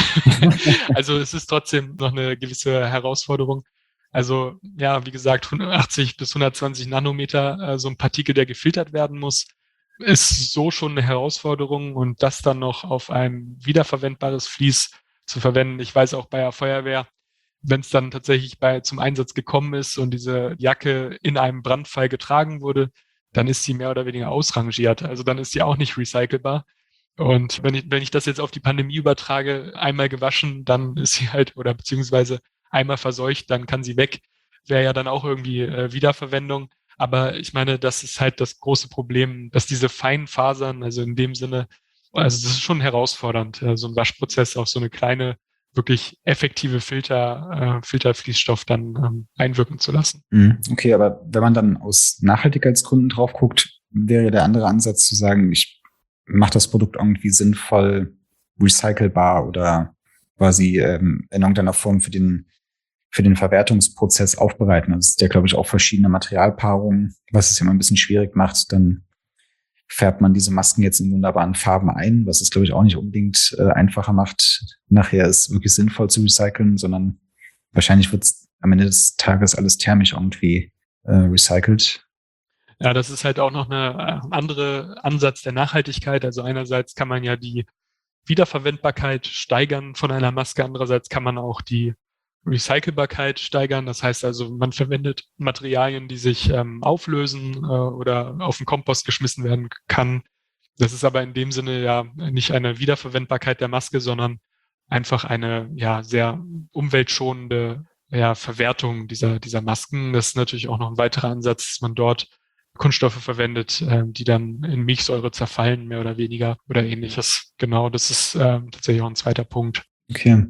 Also es ist trotzdem noch eine gewisse Herausforderung. Also ja, wie gesagt, hundertachtzig bis hundertzwanzig Nanometer, äh, so ein Partikel, der gefiltert werden muss, ist so schon eine Herausforderung, und das dann noch auf ein wiederverwendbares Vlies zu verwenden. Ich weiß auch bei der Feuerwehr, wenn es dann tatsächlich bei, zum Einsatz gekommen ist und diese Jacke in einem Brandfall getragen wurde, dann ist sie mehr oder weniger ausrangiert. Also dann ist sie auch nicht recycelbar. Und wenn ich, wenn ich das jetzt auf die Pandemie übertrage, einmal gewaschen, dann ist sie halt, oder beziehungsweise einmal verseucht, dann kann sie weg. Wäre ja dann auch irgendwie äh, Wiederverwendung. Aber ich meine, das ist halt das große Problem, dass diese feinen Fasern, also in dem Sinne, also das ist schon herausfordernd, äh, so ein Waschprozess auf so eine kleine, wirklich effektive Filter, äh, Filterfließstoff dann ähm, einwirken zu lassen. Okay, aber wenn man dann aus Nachhaltigkeitsgründen drauf guckt, wäre der andere Ansatz zu sagen, ich mache das Produkt irgendwie sinnvoll recycelbar oder quasi ähm, in irgendeiner Form für den für den Verwertungsprozess aufbereiten. Also es ist ja, glaube ich, auch verschiedene Materialpaarungen, was es ja immer ein bisschen schwierig macht. Dann färbt man diese Masken jetzt in wunderbaren Farben ein, was es, glaube ich, auch nicht unbedingt äh, einfacher macht, nachher es wirklich sinnvoll zu recyceln, sondern wahrscheinlich wird es am Ende des Tages alles thermisch irgendwie äh, recycelt. Ja, das ist halt auch noch eine äh, andere Ansatz der Nachhaltigkeit. Also einerseits kann man ja die Wiederverwendbarkeit steigern von einer Maske, andererseits kann man auch die Recycelbarkeit steigern. Das heißt also, man verwendet Materialien, die sich ähm, auflösen äh, oder auf den Kompost geschmissen werden kann. Das ist aber in dem Sinne ja nicht eine Wiederverwendbarkeit der Maske, sondern einfach eine ja sehr umweltschonende ja, Verwertung dieser, dieser Masken. Das ist natürlich auch noch ein weiterer Ansatz, dass man dort Kunststoffe verwendet, äh, die dann in Milchsäure zerfallen, mehr oder weniger, oder ähnliches. Genau, das ist äh, tatsächlich auch ein zweiter Punkt. Okay.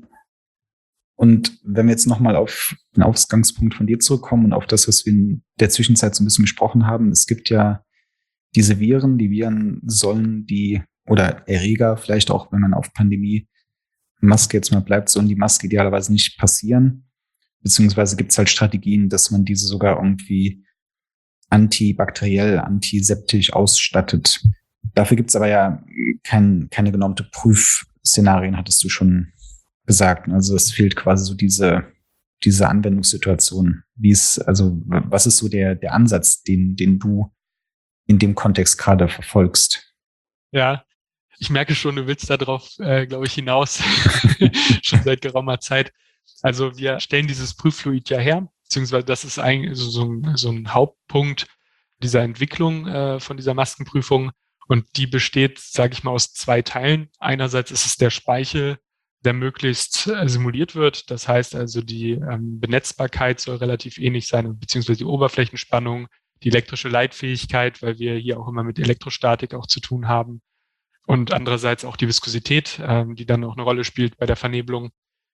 Und wenn wir jetzt nochmal auf den Ausgangspunkt von dir zurückkommen und auf das, was wir in der Zwischenzeit so ein bisschen besprochen haben, es gibt ja diese Viren, die Viren sollen die, oder Erreger, vielleicht auch, wenn man auf Pandemie Maske jetzt mal bleibt, sollen die Maske idealerweise nicht passieren. Beziehungsweise gibt es halt Strategien, dass man diese sogar irgendwie antibakteriell, antiseptisch ausstattet. Dafür gibt es aber ja kein, keine genormte Prüfszenarien, hattest du schon gesagt. Also es fehlt quasi so diese, diese Anwendungssituation. Wie ist, also was ist so der, der Ansatz, den, den du in dem Kontext gerade verfolgst? Ja, ich merke schon, du willst darauf, äh, glaube ich, hinaus, schon seit geraumer Zeit. Also wir stellen dieses Prüffluid ja her, beziehungsweise das ist eigentlich so, so, ein, so ein Hauptpunkt dieser Entwicklung äh, von dieser Maskenprüfung. Und die besteht, sage ich mal, aus zwei Teilen. Einerseits ist es der Speichel, der möglichst äh, simuliert wird. Das heißt also, die ähm, Benetzbarkeit soll relativ ähnlich sein, beziehungsweise die Oberflächenspannung, die elektrische Leitfähigkeit, weil wir hier auch immer mit Elektrostatik auch zu tun haben. Und andererseits auch die Viskosität, ähm, die dann auch eine Rolle spielt bei der Vernebelung.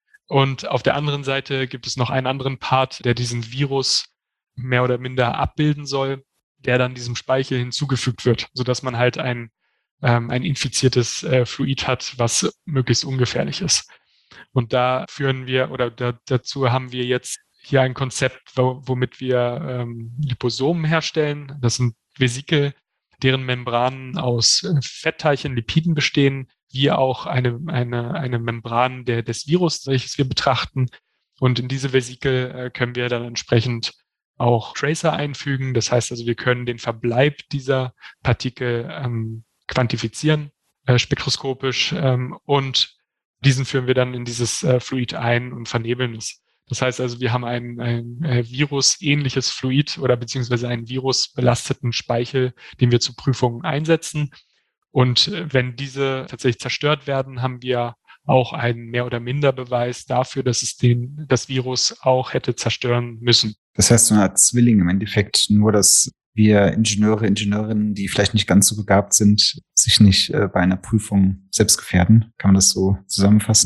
Und auf der anderen Seite gibt es noch einen anderen Part, der diesen Virus mehr oder minder abbilden soll, der dann diesem Speichel hinzugefügt wird, sodass man halt ein, ähm, ein infiziertes äh, Fluid hat, was möglichst ungefährlich ist. Und da führen wir, oder da, dazu haben wir jetzt hier ein Konzept, wo, womit wir ähm, Liposomen herstellen. Das sind Vesikel, deren Membranen aus Fettteilchen, Lipiden bestehen, wie auch eine, eine, eine Membran der, des Virus, welches wir betrachten. Und in diese Vesikel äh, können wir dann entsprechend auch Tracer einfügen. Das heißt also, wir können den Verbleib dieser Partikel ähm, quantifizieren, äh, spektroskopisch, ähm, und diesen führen wir dann in dieses äh, Fluid ein und vernebeln es. Das heißt also, wir haben ein, ein äh, virusähnliches Fluid oder beziehungsweise einen virusbelasteten Speichel, den wir zur Prüfung einsetzen. Und äh, wenn diese tatsächlich zerstört werden, haben wir auch einen mehr oder minder Beweis dafür, dass es den, das Virus auch hätte zerstören müssen. Das heißt, so eine Art Zwilling im Endeffekt, nur dass wir Ingenieure, Ingenieurinnen, die vielleicht nicht ganz so begabt sind, sich nicht äh, bei einer Prüfung selbst gefährden. Kann man das so zusammenfassen?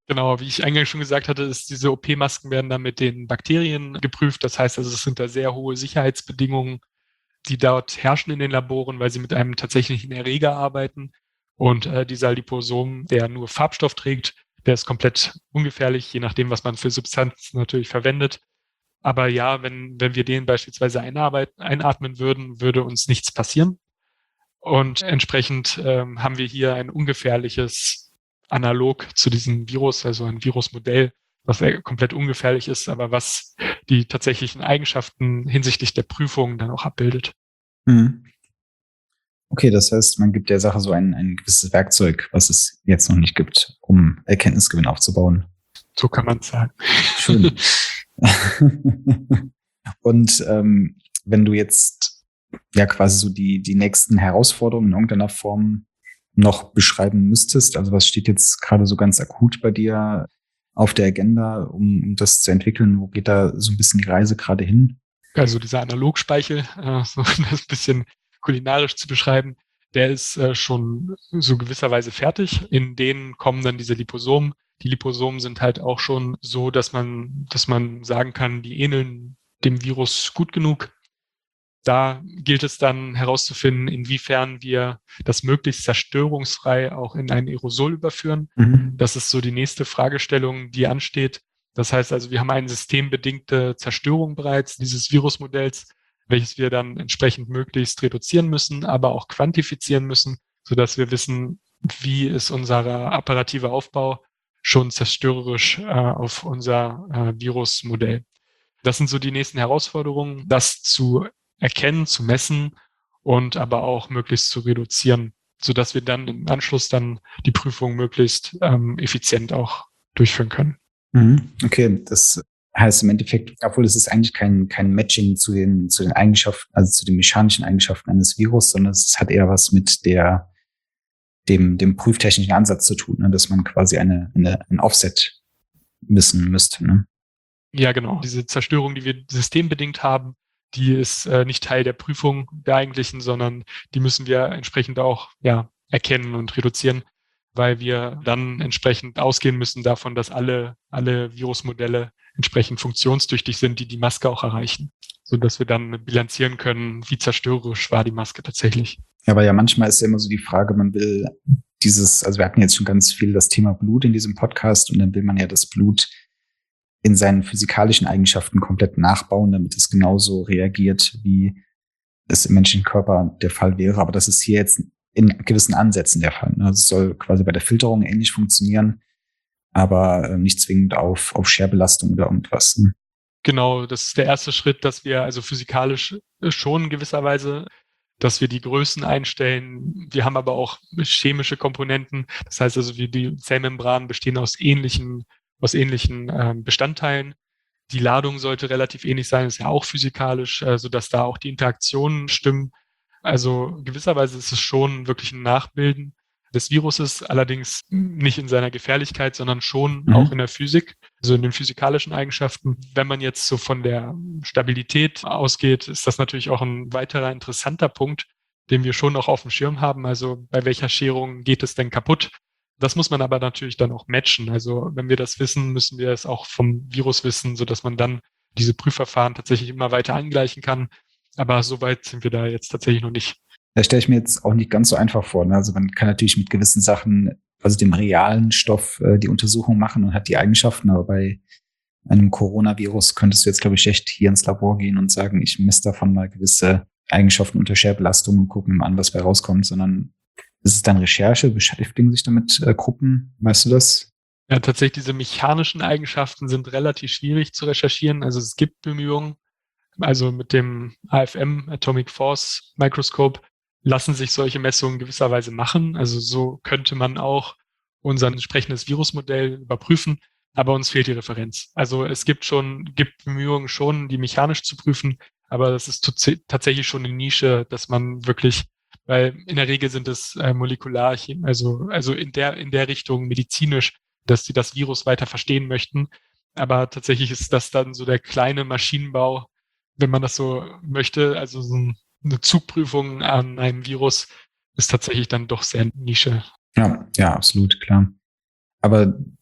Genau, wie ich eingangs schon gesagt hatte, ist diese O P-Masken werden dann mit den Bakterien geprüft. Das heißt also, es sind da sehr hohe Sicherheitsbedingungen, die dort herrschen in den Laboren, weil sie mit einem tatsächlichen Erreger arbeiten. Und äh, dieser Liposom, der nur Farbstoff trägt, der ist komplett ungefährlich, je nachdem, was man für Substanzen natürlich verwendet. Aber ja, wenn, wenn wir den beispielsweise einarbeiten, einatmen würden, würde uns nichts passieren. Und entsprechend ähm, haben wir hier ein ungefährliches Analog zu diesem Virus, also ein Virusmodell, was komplett ungefährlich ist, aber was die tatsächlichen Eigenschaften hinsichtlich der Prüfung dann auch abbildet. Mhm. Okay, das heißt, man gibt der Sache so ein, ein gewisses Werkzeug, was es jetzt noch nicht gibt, um Erkenntnisgewinn aufzubauen. So kann man es sagen. Schön. Und ähm, wenn du jetzt ja quasi so die, die nächsten Herausforderungen in irgendeiner Form noch beschreiben müsstest, also was steht jetzt gerade so ganz akut bei dir auf der Agenda, um, um das zu entwickeln? Wo geht da so ein bisschen die Reise gerade hin? Also dieser Analogspeichel, äh, so das ein bisschen kulinarisch zu beschreiben, der ist äh, schon so gewisserweise fertig. In denen kommen dann diese Liposomen. Die Liposomen sind halt auch schon so, dass man, dass man sagen kann, die ähneln dem Virus gut genug. Da gilt es dann herauszufinden, inwiefern wir das möglichst zerstörungsfrei auch in ein Aerosol überführen. Mhm. Das ist so die nächste Fragestellung, die ansteht. Das heißt also, wir haben eine systembedingte Zerstörung bereits dieses Virusmodells, welches wir dann entsprechend möglichst reduzieren müssen, aber auch quantifizieren müssen, sodass wir wissen, wie ist unser apparativer Aufbau schon zerstörerisch äh, auf unser äh, Virusmodell. Das sind so die nächsten Herausforderungen, das zu erkennen, zu messen und aber auch möglichst zu reduzieren, sodass wir dann im Anschluss dann die Prüfung möglichst ähm, effizient auch durchführen können. Mhm. Okay, das heißt im Endeffekt, obwohl es ist eigentlich kein, kein Matching zu den, zu den Eigenschaften, also zu den mechanischen Eigenschaften eines Virus, sondern es hat eher was mit der, dem, dem prüftechnischen Ansatz zu tun, ne? Dass man quasi eine, eine, ein Offset missen müsste. Ne? Ja, genau. Diese Zerstörung, die wir systembedingt haben, die ist äh, nicht Teil der Prüfung der eigentlichen, sondern die müssen wir entsprechend auch ja, erkennen und reduzieren, weil wir dann entsprechend ausgehen müssen davon, dass alle, alle Virusmodelle entsprechend funktionstüchtig sind, die die Maske auch erreichen, sodass wir dann bilanzieren können, wie zerstörerisch war die Maske tatsächlich. Ja, aber ja, manchmal ist ja immer so die Frage, man will dieses, also wir hatten jetzt schon ganz viel das Thema Blut in diesem Podcast und dann will man ja das Blut in seinen physikalischen Eigenschaften komplett nachbauen, damit es genauso reagiert, wie es im menschlichen Körper der Fall wäre. Aber das ist hier jetzt in gewissen Ansätzen der Fall. Also es soll quasi bei der Filterung ähnlich funktionieren, aber nicht zwingend auf, auf Scherbelastung oder irgendwas. Genau, das ist der erste Schritt, dass wir also physikalisch schon gewisserweise, dass wir die Größen einstellen. Wir haben aber auch chemische Komponenten. Das heißt also, wie die Zellmembranen bestehen aus ähnlichen aus ähnlichen äh, Bestandteilen. Die Ladung sollte relativ ähnlich sein, ist ja auch physikalisch, äh, sodass da auch die Interaktionen stimmen. Also gewisserweise ist es schon wirklich ein Nachbilden des Viruses, allerdings nicht in seiner Gefährlichkeit, sondern schon mhm. auch in der Physik, also in den physikalischen Eigenschaften. Wenn man jetzt so von der Stabilität ausgeht, ist das natürlich auch ein weiterer interessanter Punkt, den wir schon auch auf dem Schirm haben. Also bei welcher Scherung geht es denn kaputt? Das muss man aber natürlich dann auch matchen. Also wenn wir das wissen, müssen wir es auch vom Virus wissen, sodass man dann diese Prüfverfahren tatsächlich immer weiter angleichen kann. Aber so weit sind wir da jetzt tatsächlich noch nicht. Das stelle ich mir jetzt auch nicht ganz so einfach vor. Ne? Also man kann natürlich mit gewissen Sachen, also dem realen Stoff, äh, die Untersuchung machen und hat die Eigenschaften, aber bei einem Coronavirus könntest du jetzt, glaube ich, echt hier ins Labor gehen und sagen, ich messe davon mal gewisse Eigenschaften unter Scherbelastung und gucke mir mal an, was bei rauskommt, sondern ist es dann Recherche? Beschäftigen sich damit äh, Gruppen? Weißt du das? Ja, tatsächlich, diese mechanischen Eigenschaften sind relativ schwierig zu recherchieren. Also es gibt Bemühungen, also mit dem A F M, Atomic Force Microscope, lassen sich solche Messungen gewisserweise machen. Also so könnte man auch unser entsprechendes Virusmodell überprüfen, aber uns fehlt die Referenz. Also es gibt schon, gibt Bemühungen schon, die mechanisch zu prüfen, aber das ist t- tatsächlich schon eine Nische, dass man wirklich, weil in der Regel sind es äh, molekular, also, also in der, in der Richtung medizinisch, dass sie das Virus weiter verstehen möchten. Aber tatsächlich ist das dann so der kleine Maschinenbau, wenn man das so möchte. Also so eine Zugprüfung an einem Virus ist tatsächlich dann doch sehr Nische. Ja, ja, absolut, klar. Aber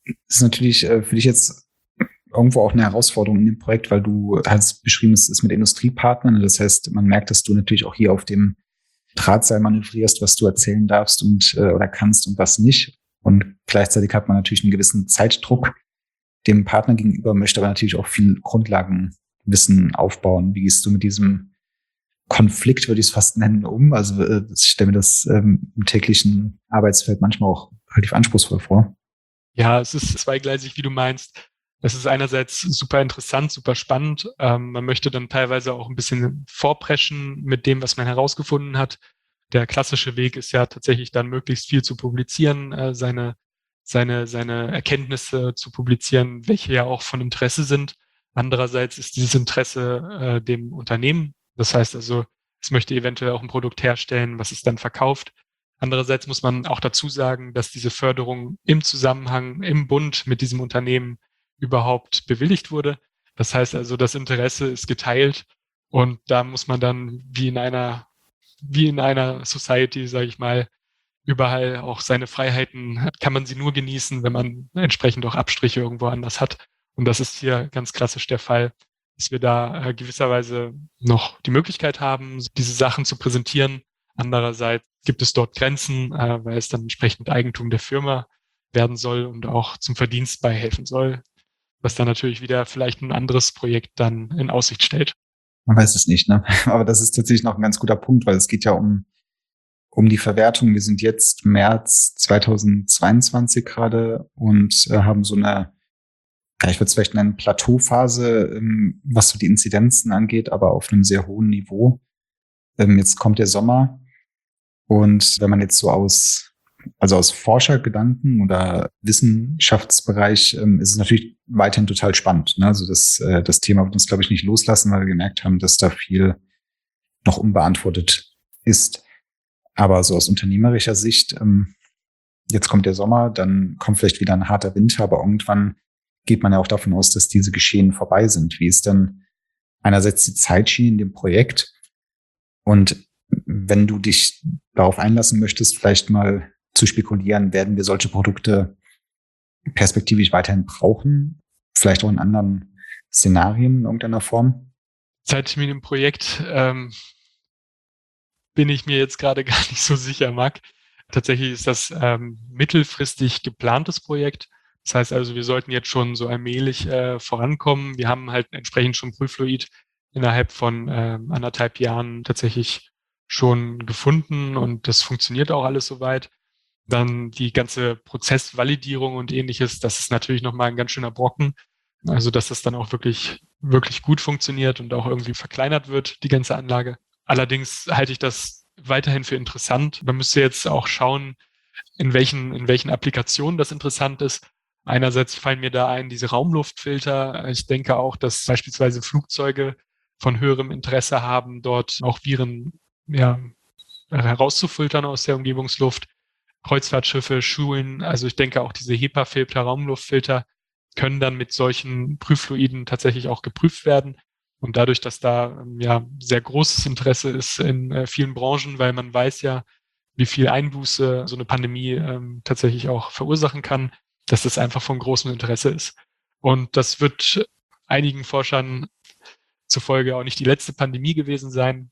ist natürlich äh, für dich jetzt irgendwo auch eine Herausforderung in dem Projekt, weil du hast beschrieben, es ist mit Industriepartnern. Das heißt, man merkt, dass du natürlich auch hier auf dem Drahtseil manövrierst, was du erzählen darfst und äh, oder kannst und was nicht. Und gleichzeitig hat man natürlich einen gewissen Zeitdruck dem Partner gegenüber, möchte aber natürlich auch viel Grundlagenwissen aufbauen. Wie gehst du mit diesem Konflikt, würde ich es fast nennen, um? Also äh, ich stelle mir das ähm, im täglichen Arbeitsfeld manchmal auch relativ anspruchsvoll vor. Ja, es ist zweigleisig, wie du meinst. Es ist einerseits super interessant, super spannend. Ähm, man möchte dann teilweise auch ein bisschen vorpreschen mit dem, was man herausgefunden hat. Der klassische Weg ist ja tatsächlich dann möglichst viel zu publizieren, äh, seine, seine, seine Erkenntnisse zu publizieren, welche ja auch von Interesse sind. Andererseits ist dieses Interesse äh, dem Unternehmen. Das heißt also, es möchte eventuell auch ein Produkt herstellen, was es dann verkauft. Andererseits muss man auch dazu sagen, dass diese Förderung im Zusammenhang, im Bund mit diesem Unternehmen überhaupt bewilligt wurde. Das heißt also, das Interesse ist geteilt und da muss man dann wie in einer, wie in einer Society, sage ich mal, überall auch seine Freiheiten hat, kann man sie nur genießen, wenn man entsprechend auch Abstriche irgendwo anders hat. Und das ist hier ganz klassisch der Fall, dass wir da äh, gewisserweise noch die Möglichkeit haben, diese Sachen zu präsentieren. Andererseits gibt es dort Grenzen, äh, weil es dann entsprechend Eigentum der Firma werden soll und auch zum Verdienst beihelfen soll, was dann natürlich wieder vielleicht ein anderes Projekt dann in Aussicht stellt. Man weiß es nicht, ne? Aber das ist tatsächlich noch ein ganz guter Punkt, weil es geht ja um, um die Verwertung. Wir sind jetzt März zweitausendzweiundzwanzig gerade und äh, haben so eine, ja, ich würde es vielleicht nennen, Plateauphase, ähm, was so die Inzidenzen angeht, aber auf einem sehr hohen Niveau. Ähm, jetzt kommt der Sommer und wenn man jetzt so aus, also aus Forschergedanken oder Wissenschaftsbereich, ähm, ist es natürlich weiterhin total spannend. Ne? Also das, äh, das Thema wird uns, glaube ich, nicht loslassen, weil wir gemerkt haben, dass da viel noch unbeantwortet ist. Aber so aus unternehmerischer Sicht, ähm, jetzt kommt der Sommer, dann kommt vielleicht wieder ein harter Winter, aber irgendwann geht man ja auch davon aus, dass diese Geschehen vorbei sind. Wie ist dann einerseits die Zeitschiene in dem Projekt? Und wenn du dich darauf einlassen möchtest, vielleicht mal zu spekulieren, werden wir solche Produkte perspektivisch weiterhin brauchen? Vielleicht auch in anderen Szenarien in irgendeiner Form? Seit mit dem Projekt ähm, bin ich mir jetzt gerade gar nicht so sicher, Marc. Tatsächlich ist das ähm, mittelfristig geplantes Projekt. Das heißt also, wir sollten jetzt schon so allmählich äh, vorankommen. Wir haben halt entsprechend schon Prüffluid innerhalb von äh, anderthalb Jahren tatsächlich schon gefunden und das funktioniert auch alles soweit. Dann die ganze Prozessvalidierung und ähnliches, das ist natürlich nochmal ein ganz schöner Brocken. Also, dass das dann auch wirklich, wirklich gut funktioniert und auch irgendwie verkleinert wird, die ganze Anlage. Allerdings halte ich das weiterhin für interessant. Man müsste jetzt auch schauen, in welchen, in welchen Applikationen das interessant ist. Einerseits fallen mir da ein, diese Raumluftfilter. Ich denke auch, dass beispielsweise Flugzeuge von höherem Interesse haben, dort auch Viren, ja, herauszufiltern aus der Umgebungsluft. Kreuzfahrtschiffe, Schulen, also ich denke auch diese HEPA-Filter, Raumluftfilter können dann mit solchen Prüffluiden tatsächlich auch geprüft werden. Und dadurch, dass da ja sehr großes Interesse ist in äh, vielen Branchen, weil man weiß ja, wie viel Einbuße so eine Pandemie ähm, tatsächlich auch verursachen kann, dass das einfach von großem Interesse ist. Und das wird einigen Forschern zufolge auch nicht die letzte Pandemie gewesen sein.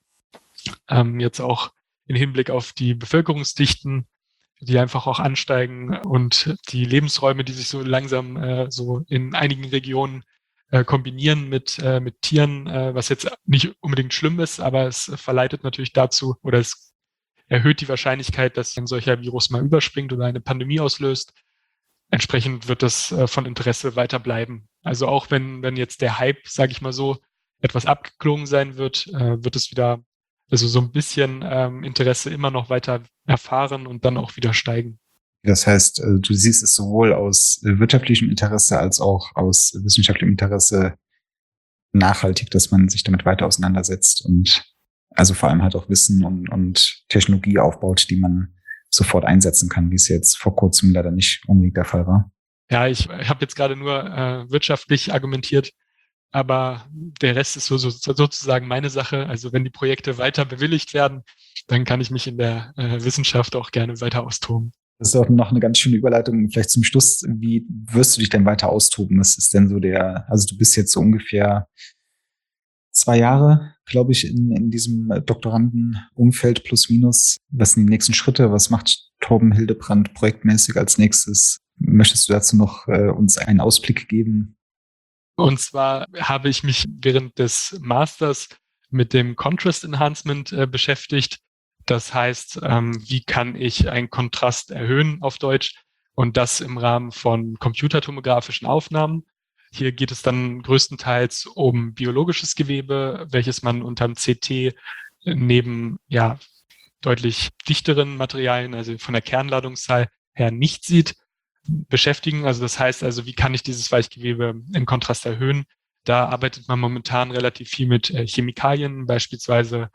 Ähm, jetzt auch im Hinblick auf die Bevölkerungsdichten, die einfach auch ansteigen und die Lebensräume, die sich so langsam äh, so in einigen Regionen äh, kombinieren mit, äh, mit Tieren, äh, was jetzt nicht unbedingt schlimm ist, aber es verleitet natürlich dazu oder es erhöht die Wahrscheinlichkeit, dass ein solcher Virus mal überspringt oder eine Pandemie auslöst. Entsprechend wird das äh, von Interesse weiter bleiben. Also auch wenn, wenn jetzt der Hype, sage ich mal so, etwas abgeklungen sein wird, äh, wird es wieder, also so ein bisschen ähm, Interesse immer noch weiter erfahren und dann auch wieder steigen. Das heißt, äh, du siehst es sowohl aus äh, wirtschaftlichem Interesse als auch aus wissenschaftlichem Interesse nachhaltig, dass man sich damit weiter auseinandersetzt und also vor allem halt auch Wissen und, und Technologie aufbaut, die man sofort einsetzen kann, wie es jetzt vor kurzem leider nicht unbedingt der Fall war. Ja, ich habe jetzt gerade nur äh, wirtschaftlich argumentiert, aber der Rest ist so, so, sozusagen meine Sache. Also wenn die Projekte weiter bewilligt werden, dann kann ich mich in der äh, Wissenschaft auch gerne weiter austoben. Das ist auch noch eine ganz schöne Überleitung vielleicht zum Schluss. Wie wirst du dich denn weiter austoben? Was ist denn so der, also du bist jetzt so ungefähr zwei Jahre, glaube ich, in, in diesem Doktorandenumfeld plus minus. Was sind die nächsten Schritte? Was macht Torben Hildebrand projektmäßig als nächstes? Möchtest du dazu noch äh, uns einen Ausblick geben? Und zwar habe ich mich während des Masters mit dem Contrast Enhancement äh, beschäftigt. Das heißt, ähm, wie kann ich einen Kontrast erhöhen auf Deutsch und das im Rahmen von computertomografischen Aufnahmen. Hier geht es dann größtenteils um biologisches Gewebe, welches man unterm C T neben ja deutlich dichteren Materialien, also von der Kernladungszahl her, nicht sieht, beschäftigen. Also das heißt also, wie kann ich dieses Weichgewebe im Kontrast erhöhen? Da arbeitet man momentan relativ viel mit äh, Chemikalien, beispielsweise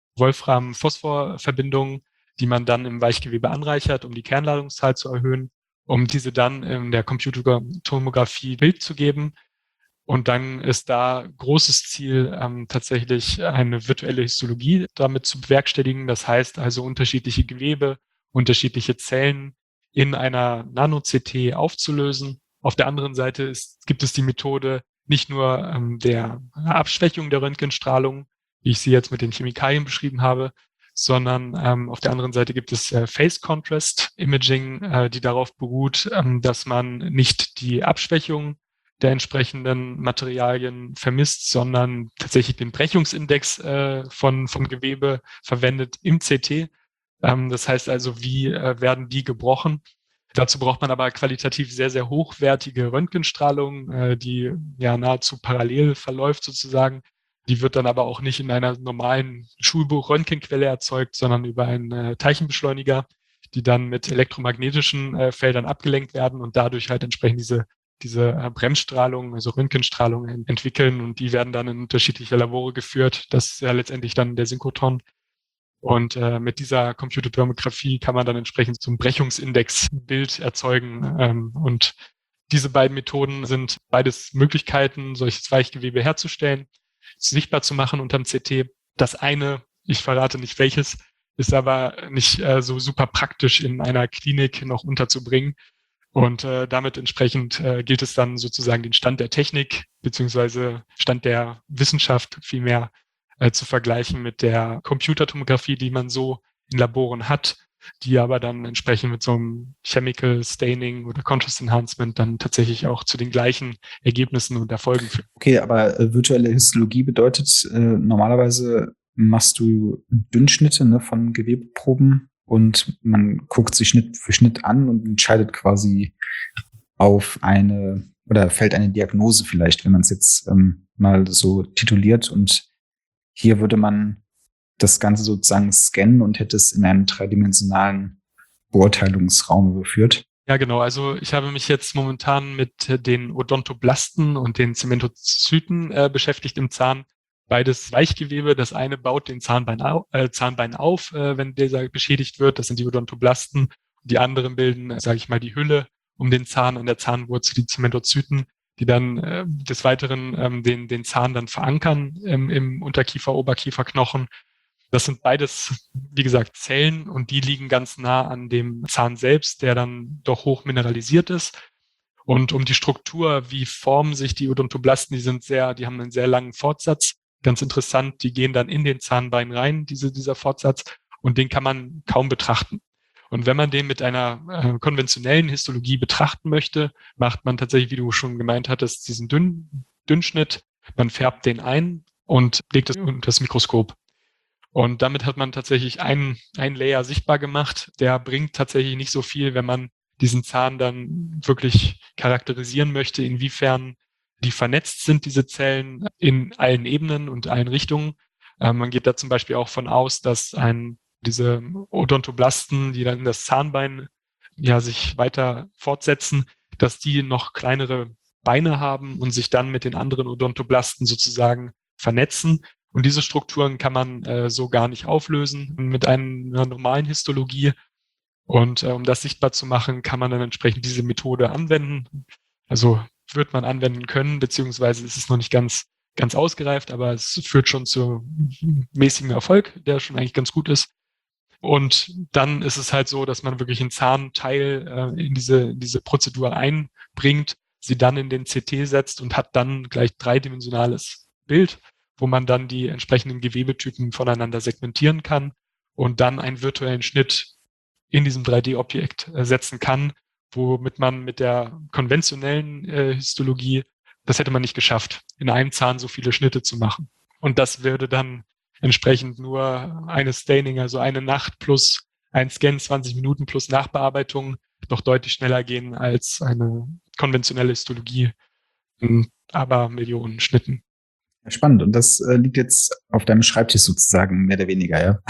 Wolfram-Phosphor-Verbindungen, die man dann im Weichgewebe anreichert, um die Kernladungszahl zu erhöhen, um diese dann in der Computertomographie Bild zu geben. Und dann ist da großes Ziel, ähm, tatsächlich eine virtuelle Histologie damit zu bewerkstelligen. Das heißt also unterschiedliche Gewebe, unterschiedliche Zellen in einer Nano-C T aufzulösen. Auf der anderen Seite ist, gibt es die Methode nicht nur ähm, der Abschwächung der Röntgenstrahlung, wie ich sie jetzt mit den Chemikalien beschrieben habe, sondern ähm, auf der anderen Seite gibt es äh, Phase Contrast Imaging, äh, die darauf beruht, ähm, dass man nicht die Abschwächung der entsprechenden Materialien vermisst, sondern tatsächlich den Brechungsindex äh, von, von Gewebe verwendet im C T. Ähm, das heißt also, wie äh, werden die gebrochen? Dazu braucht man aber qualitativ sehr, sehr hochwertige Röntgenstrahlung, äh, die ja nahezu parallel verläuft sozusagen. Die wird dann aber auch nicht in einer normalen Schulbuch-Röntgenquelle erzeugt, sondern über einen äh, Teilchenbeschleuniger, die dann mit elektromagnetischen äh, Feldern abgelenkt werden und dadurch halt entsprechend diese diese äh, Bremsstrahlung, also Röntgenstrahlung ent entwickeln und die werden dann in unterschiedliche Labore geführt. Das ist ja letztendlich dann der Synchrotron. Und äh, mit dieser Computertomographie kann man dann entsprechend zum Brechungsindex-Bild erzeugen. Ähm, und diese beiden Methoden sind beides Möglichkeiten, solches Weichgewebe herzustellen, sichtbar zu machen unterm C T. Das eine, ich verrate nicht welches, ist aber nicht äh, so super praktisch in einer Klinik noch unterzubringen. Und äh, damit entsprechend äh, gilt es dann sozusagen den Stand der Technik beziehungsweise Stand der Wissenschaft vielmehr äh, zu vergleichen mit der Computertomographie, die man so in Laboren hat, die aber dann entsprechend mit so einem Chemical Staining oder Contrast Enhancement dann tatsächlich auch zu den gleichen Ergebnissen und Erfolgen führen. Okay, aber äh, virtuelle Histologie bedeutet, äh, normalerweise machst du Dünnschnitte, ne, von Gewebeproben und man guckt sich Schnitt für Schnitt an und entscheidet quasi auf eine oder fällt eine Diagnose vielleicht, wenn man es jetzt ähm, mal so tituliert. Und hier würde man das Ganze sozusagen scannen und hätte es in einem dreidimensionalen Beurteilungsraum überführt. Ja, genau. Also ich habe mich jetzt momentan mit äh, den Odontoblasten und den Zementozyten äh, beschäftigt im Zahn. Beides Weichgewebe. Das eine baut den Zahnbein, au äh, Zahnbein auf, äh, wenn dieser beschädigt wird. Das sind die Odontoblasten. Die anderen bilden, äh, sage ich mal, die Hülle um den Zahn an der Zahnwurzel, die Zementozyten, die dann äh, des Weiteren ähm, den, den Zahn dann verankern ähm, im Unterkiefer, Oberkieferknochen. Das sind beides, wie gesagt, Zellen und die liegen ganz nah an dem Zahn selbst, der dann doch hoch mineralisiert ist. Und um die Struktur, wie formen sich die Odontoblasten, die sind sehr, die haben einen sehr langen Fortsatz. Ganz interessant, die gehen dann in den Zahnbein rein, diese, dieser Fortsatz, und den kann man kaum betrachten. Und wenn man den mit einer äh, konventionellen Histologie betrachten möchte, macht man tatsächlich, wie du schon gemeint hattest, diesen Dünn, Dünnschnitt. Man färbt den ein und legt es unter das Mikroskop. Und damit hat man tatsächlich einen, einen Layer sichtbar gemacht. Der bringt tatsächlich nicht so viel, wenn man diesen Zahn dann wirklich charakterisieren möchte, inwiefern die vernetzt sind, diese Zellen, in allen Ebenen und allen Richtungen. Äh, man geht da zum Beispiel auch von aus, dass ein, diese Odontoblasten, die dann in das Zahnbein ja sich weiter fortsetzen, dass die noch kleinere Beine haben und sich dann mit den anderen Odontoblasten sozusagen vernetzen. Und diese Strukturen kann man äh, so gar nicht auflösen mit einer normalen Histologie. Und äh, um das sichtbar zu machen, kann man dann entsprechend diese Methode anwenden. Also wird man anwenden können, beziehungsweise ist es noch nicht ganz, ganz ausgereift, aber es führt schon zu mäßigem Erfolg, der schon eigentlich ganz gut ist. Und dann ist es halt so, dass man wirklich einen Zahnteil äh, in diese, in diese Prozedur einbringt, sie dann in den C T setzt und hat dann gleich dreidimensionales Bild, wo man dann die entsprechenden Gewebetypen voneinander segmentieren kann und dann einen virtuellen Schnitt in diesem drei D-Objekt äh, setzen kann, womit man mit der konventionellen äh, Histologie, das hätte man nicht geschafft, in einem Zahn so viele Schnitte zu machen. Und das würde dann entsprechend nur eine Staining, also eine Nacht plus ein Scan, zwanzig Minuten plus Nachbearbeitung, noch deutlich schneller gehen als eine konventionelle Histologie in aber Millionen Schnitten. Spannend. Und das äh, liegt jetzt auf deinem Schreibtisch sozusagen, mehr oder weniger, ja?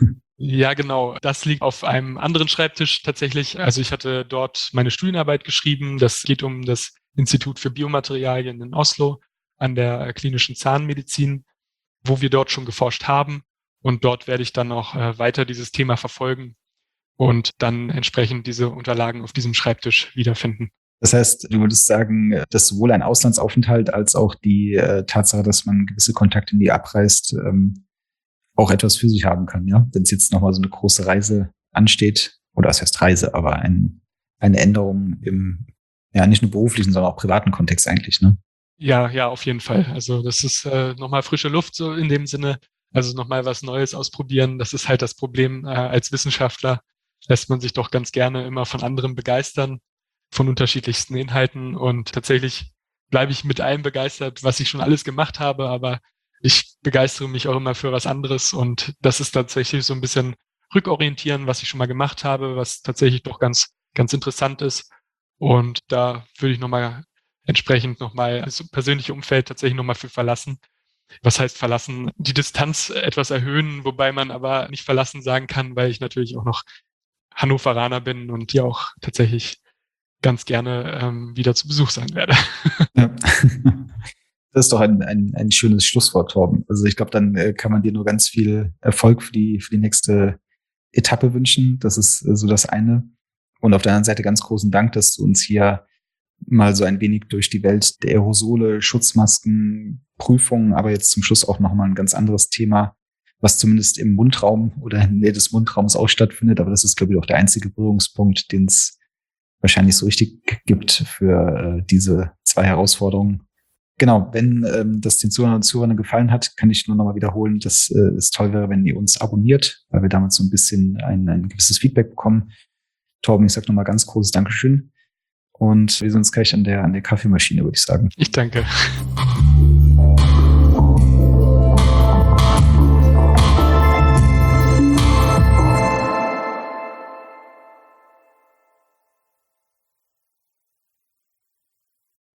Ja, genau. Das liegt auf einem anderen Schreibtisch tatsächlich. Also ich hatte dort meine Studienarbeit geschrieben. Das geht um das Institut für Biomaterialien in Oslo an der klinischen Zahnmedizin, wo wir dort schon geforscht haben. Und dort werde ich dann auch äh, weiter dieses Thema verfolgen und dann entsprechend diese Unterlagen auf diesem Schreibtisch wiederfinden. Das heißt, du würdest sagen, dass sowohl ein Auslandsaufenthalt als auch die äh, Tatsache, dass man gewisse Kontakte in die abreißt, ähm, auch etwas für sich haben kann, ja? Wenn es jetzt nochmal so eine große Reise ansteht, oder was heißt Reise, aber ein, eine Änderung im, ja, nicht nur beruflichen, sondern auch privaten Kontext eigentlich, ne? Ja, ja, auf jeden Fall. Also das ist äh, nochmal frische Luft so in dem Sinne. Also nochmal was Neues ausprobieren. Das ist halt das Problem äh, als Wissenschaftler. Lässt man sich doch ganz gerne immer von anderen begeistern, von unterschiedlichsten Inhalten. Und tatsächlich bleibe ich mit allem begeistert, was ich schon alles gemacht habe. Aber ich begeistere mich auch immer für was anderes. Und das ist tatsächlich so ein bisschen rückorientieren, was ich schon mal gemacht habe, was tatsächlich doch ganz, ganz interessant ist. Und da würde ich nochmal entsprechend nochmal das persönliche Umfeld tatsächlich nochmal für verlassen. Was heißt verlassen? Die Distanz etwas erhöhen, wobei man aber nicht verlassen sagen kann, weil ich natürlich auch noch Hannoveraner bin und hier auch tatsächlich ganz gerne ähm, wieder zu Besuch sein werde. Ja. Das ist doch ein, ein, ein schönes Schlusswort, Torben. Also ich glaube, dann äh, kann man dir nur ganz viel Erfolg für die, für die nächste Etappe wünschen. Das ist äh, so das eine. Und auf der anderen Seite ganz großen Dank, dass du uns hier mal so ein wenig durch die Welt der Aerosole, Schutzmasken, Prüfungen, aber jetzt zum Schluss auch nochmal ein ganz anderes Thema, was zumindest im Mundraum oder in der Nähe des Mundraums auch stattfindet. Aber das ist, glaube ich, auch der einzige Berührungspunkt, den es wahrscheinlich so richtig gibt für äh, diese zwei Herausforderungen. Genau, wenn ähm, das den Zuhörern und Zuhörern gefallen hat, kann ich nur nochmal wiederholen, dass äh, es toll wäre, wenn ihr uns abonniert, weil wir damit so ein bisschen ein, ein gewisses Feedback bekommen. Torben, ich sage nochmal ganz großes Dankeschön. Und wir sehen uns gleich an der, an der Kaffeemaschine, würde ich sagen. Ich danke.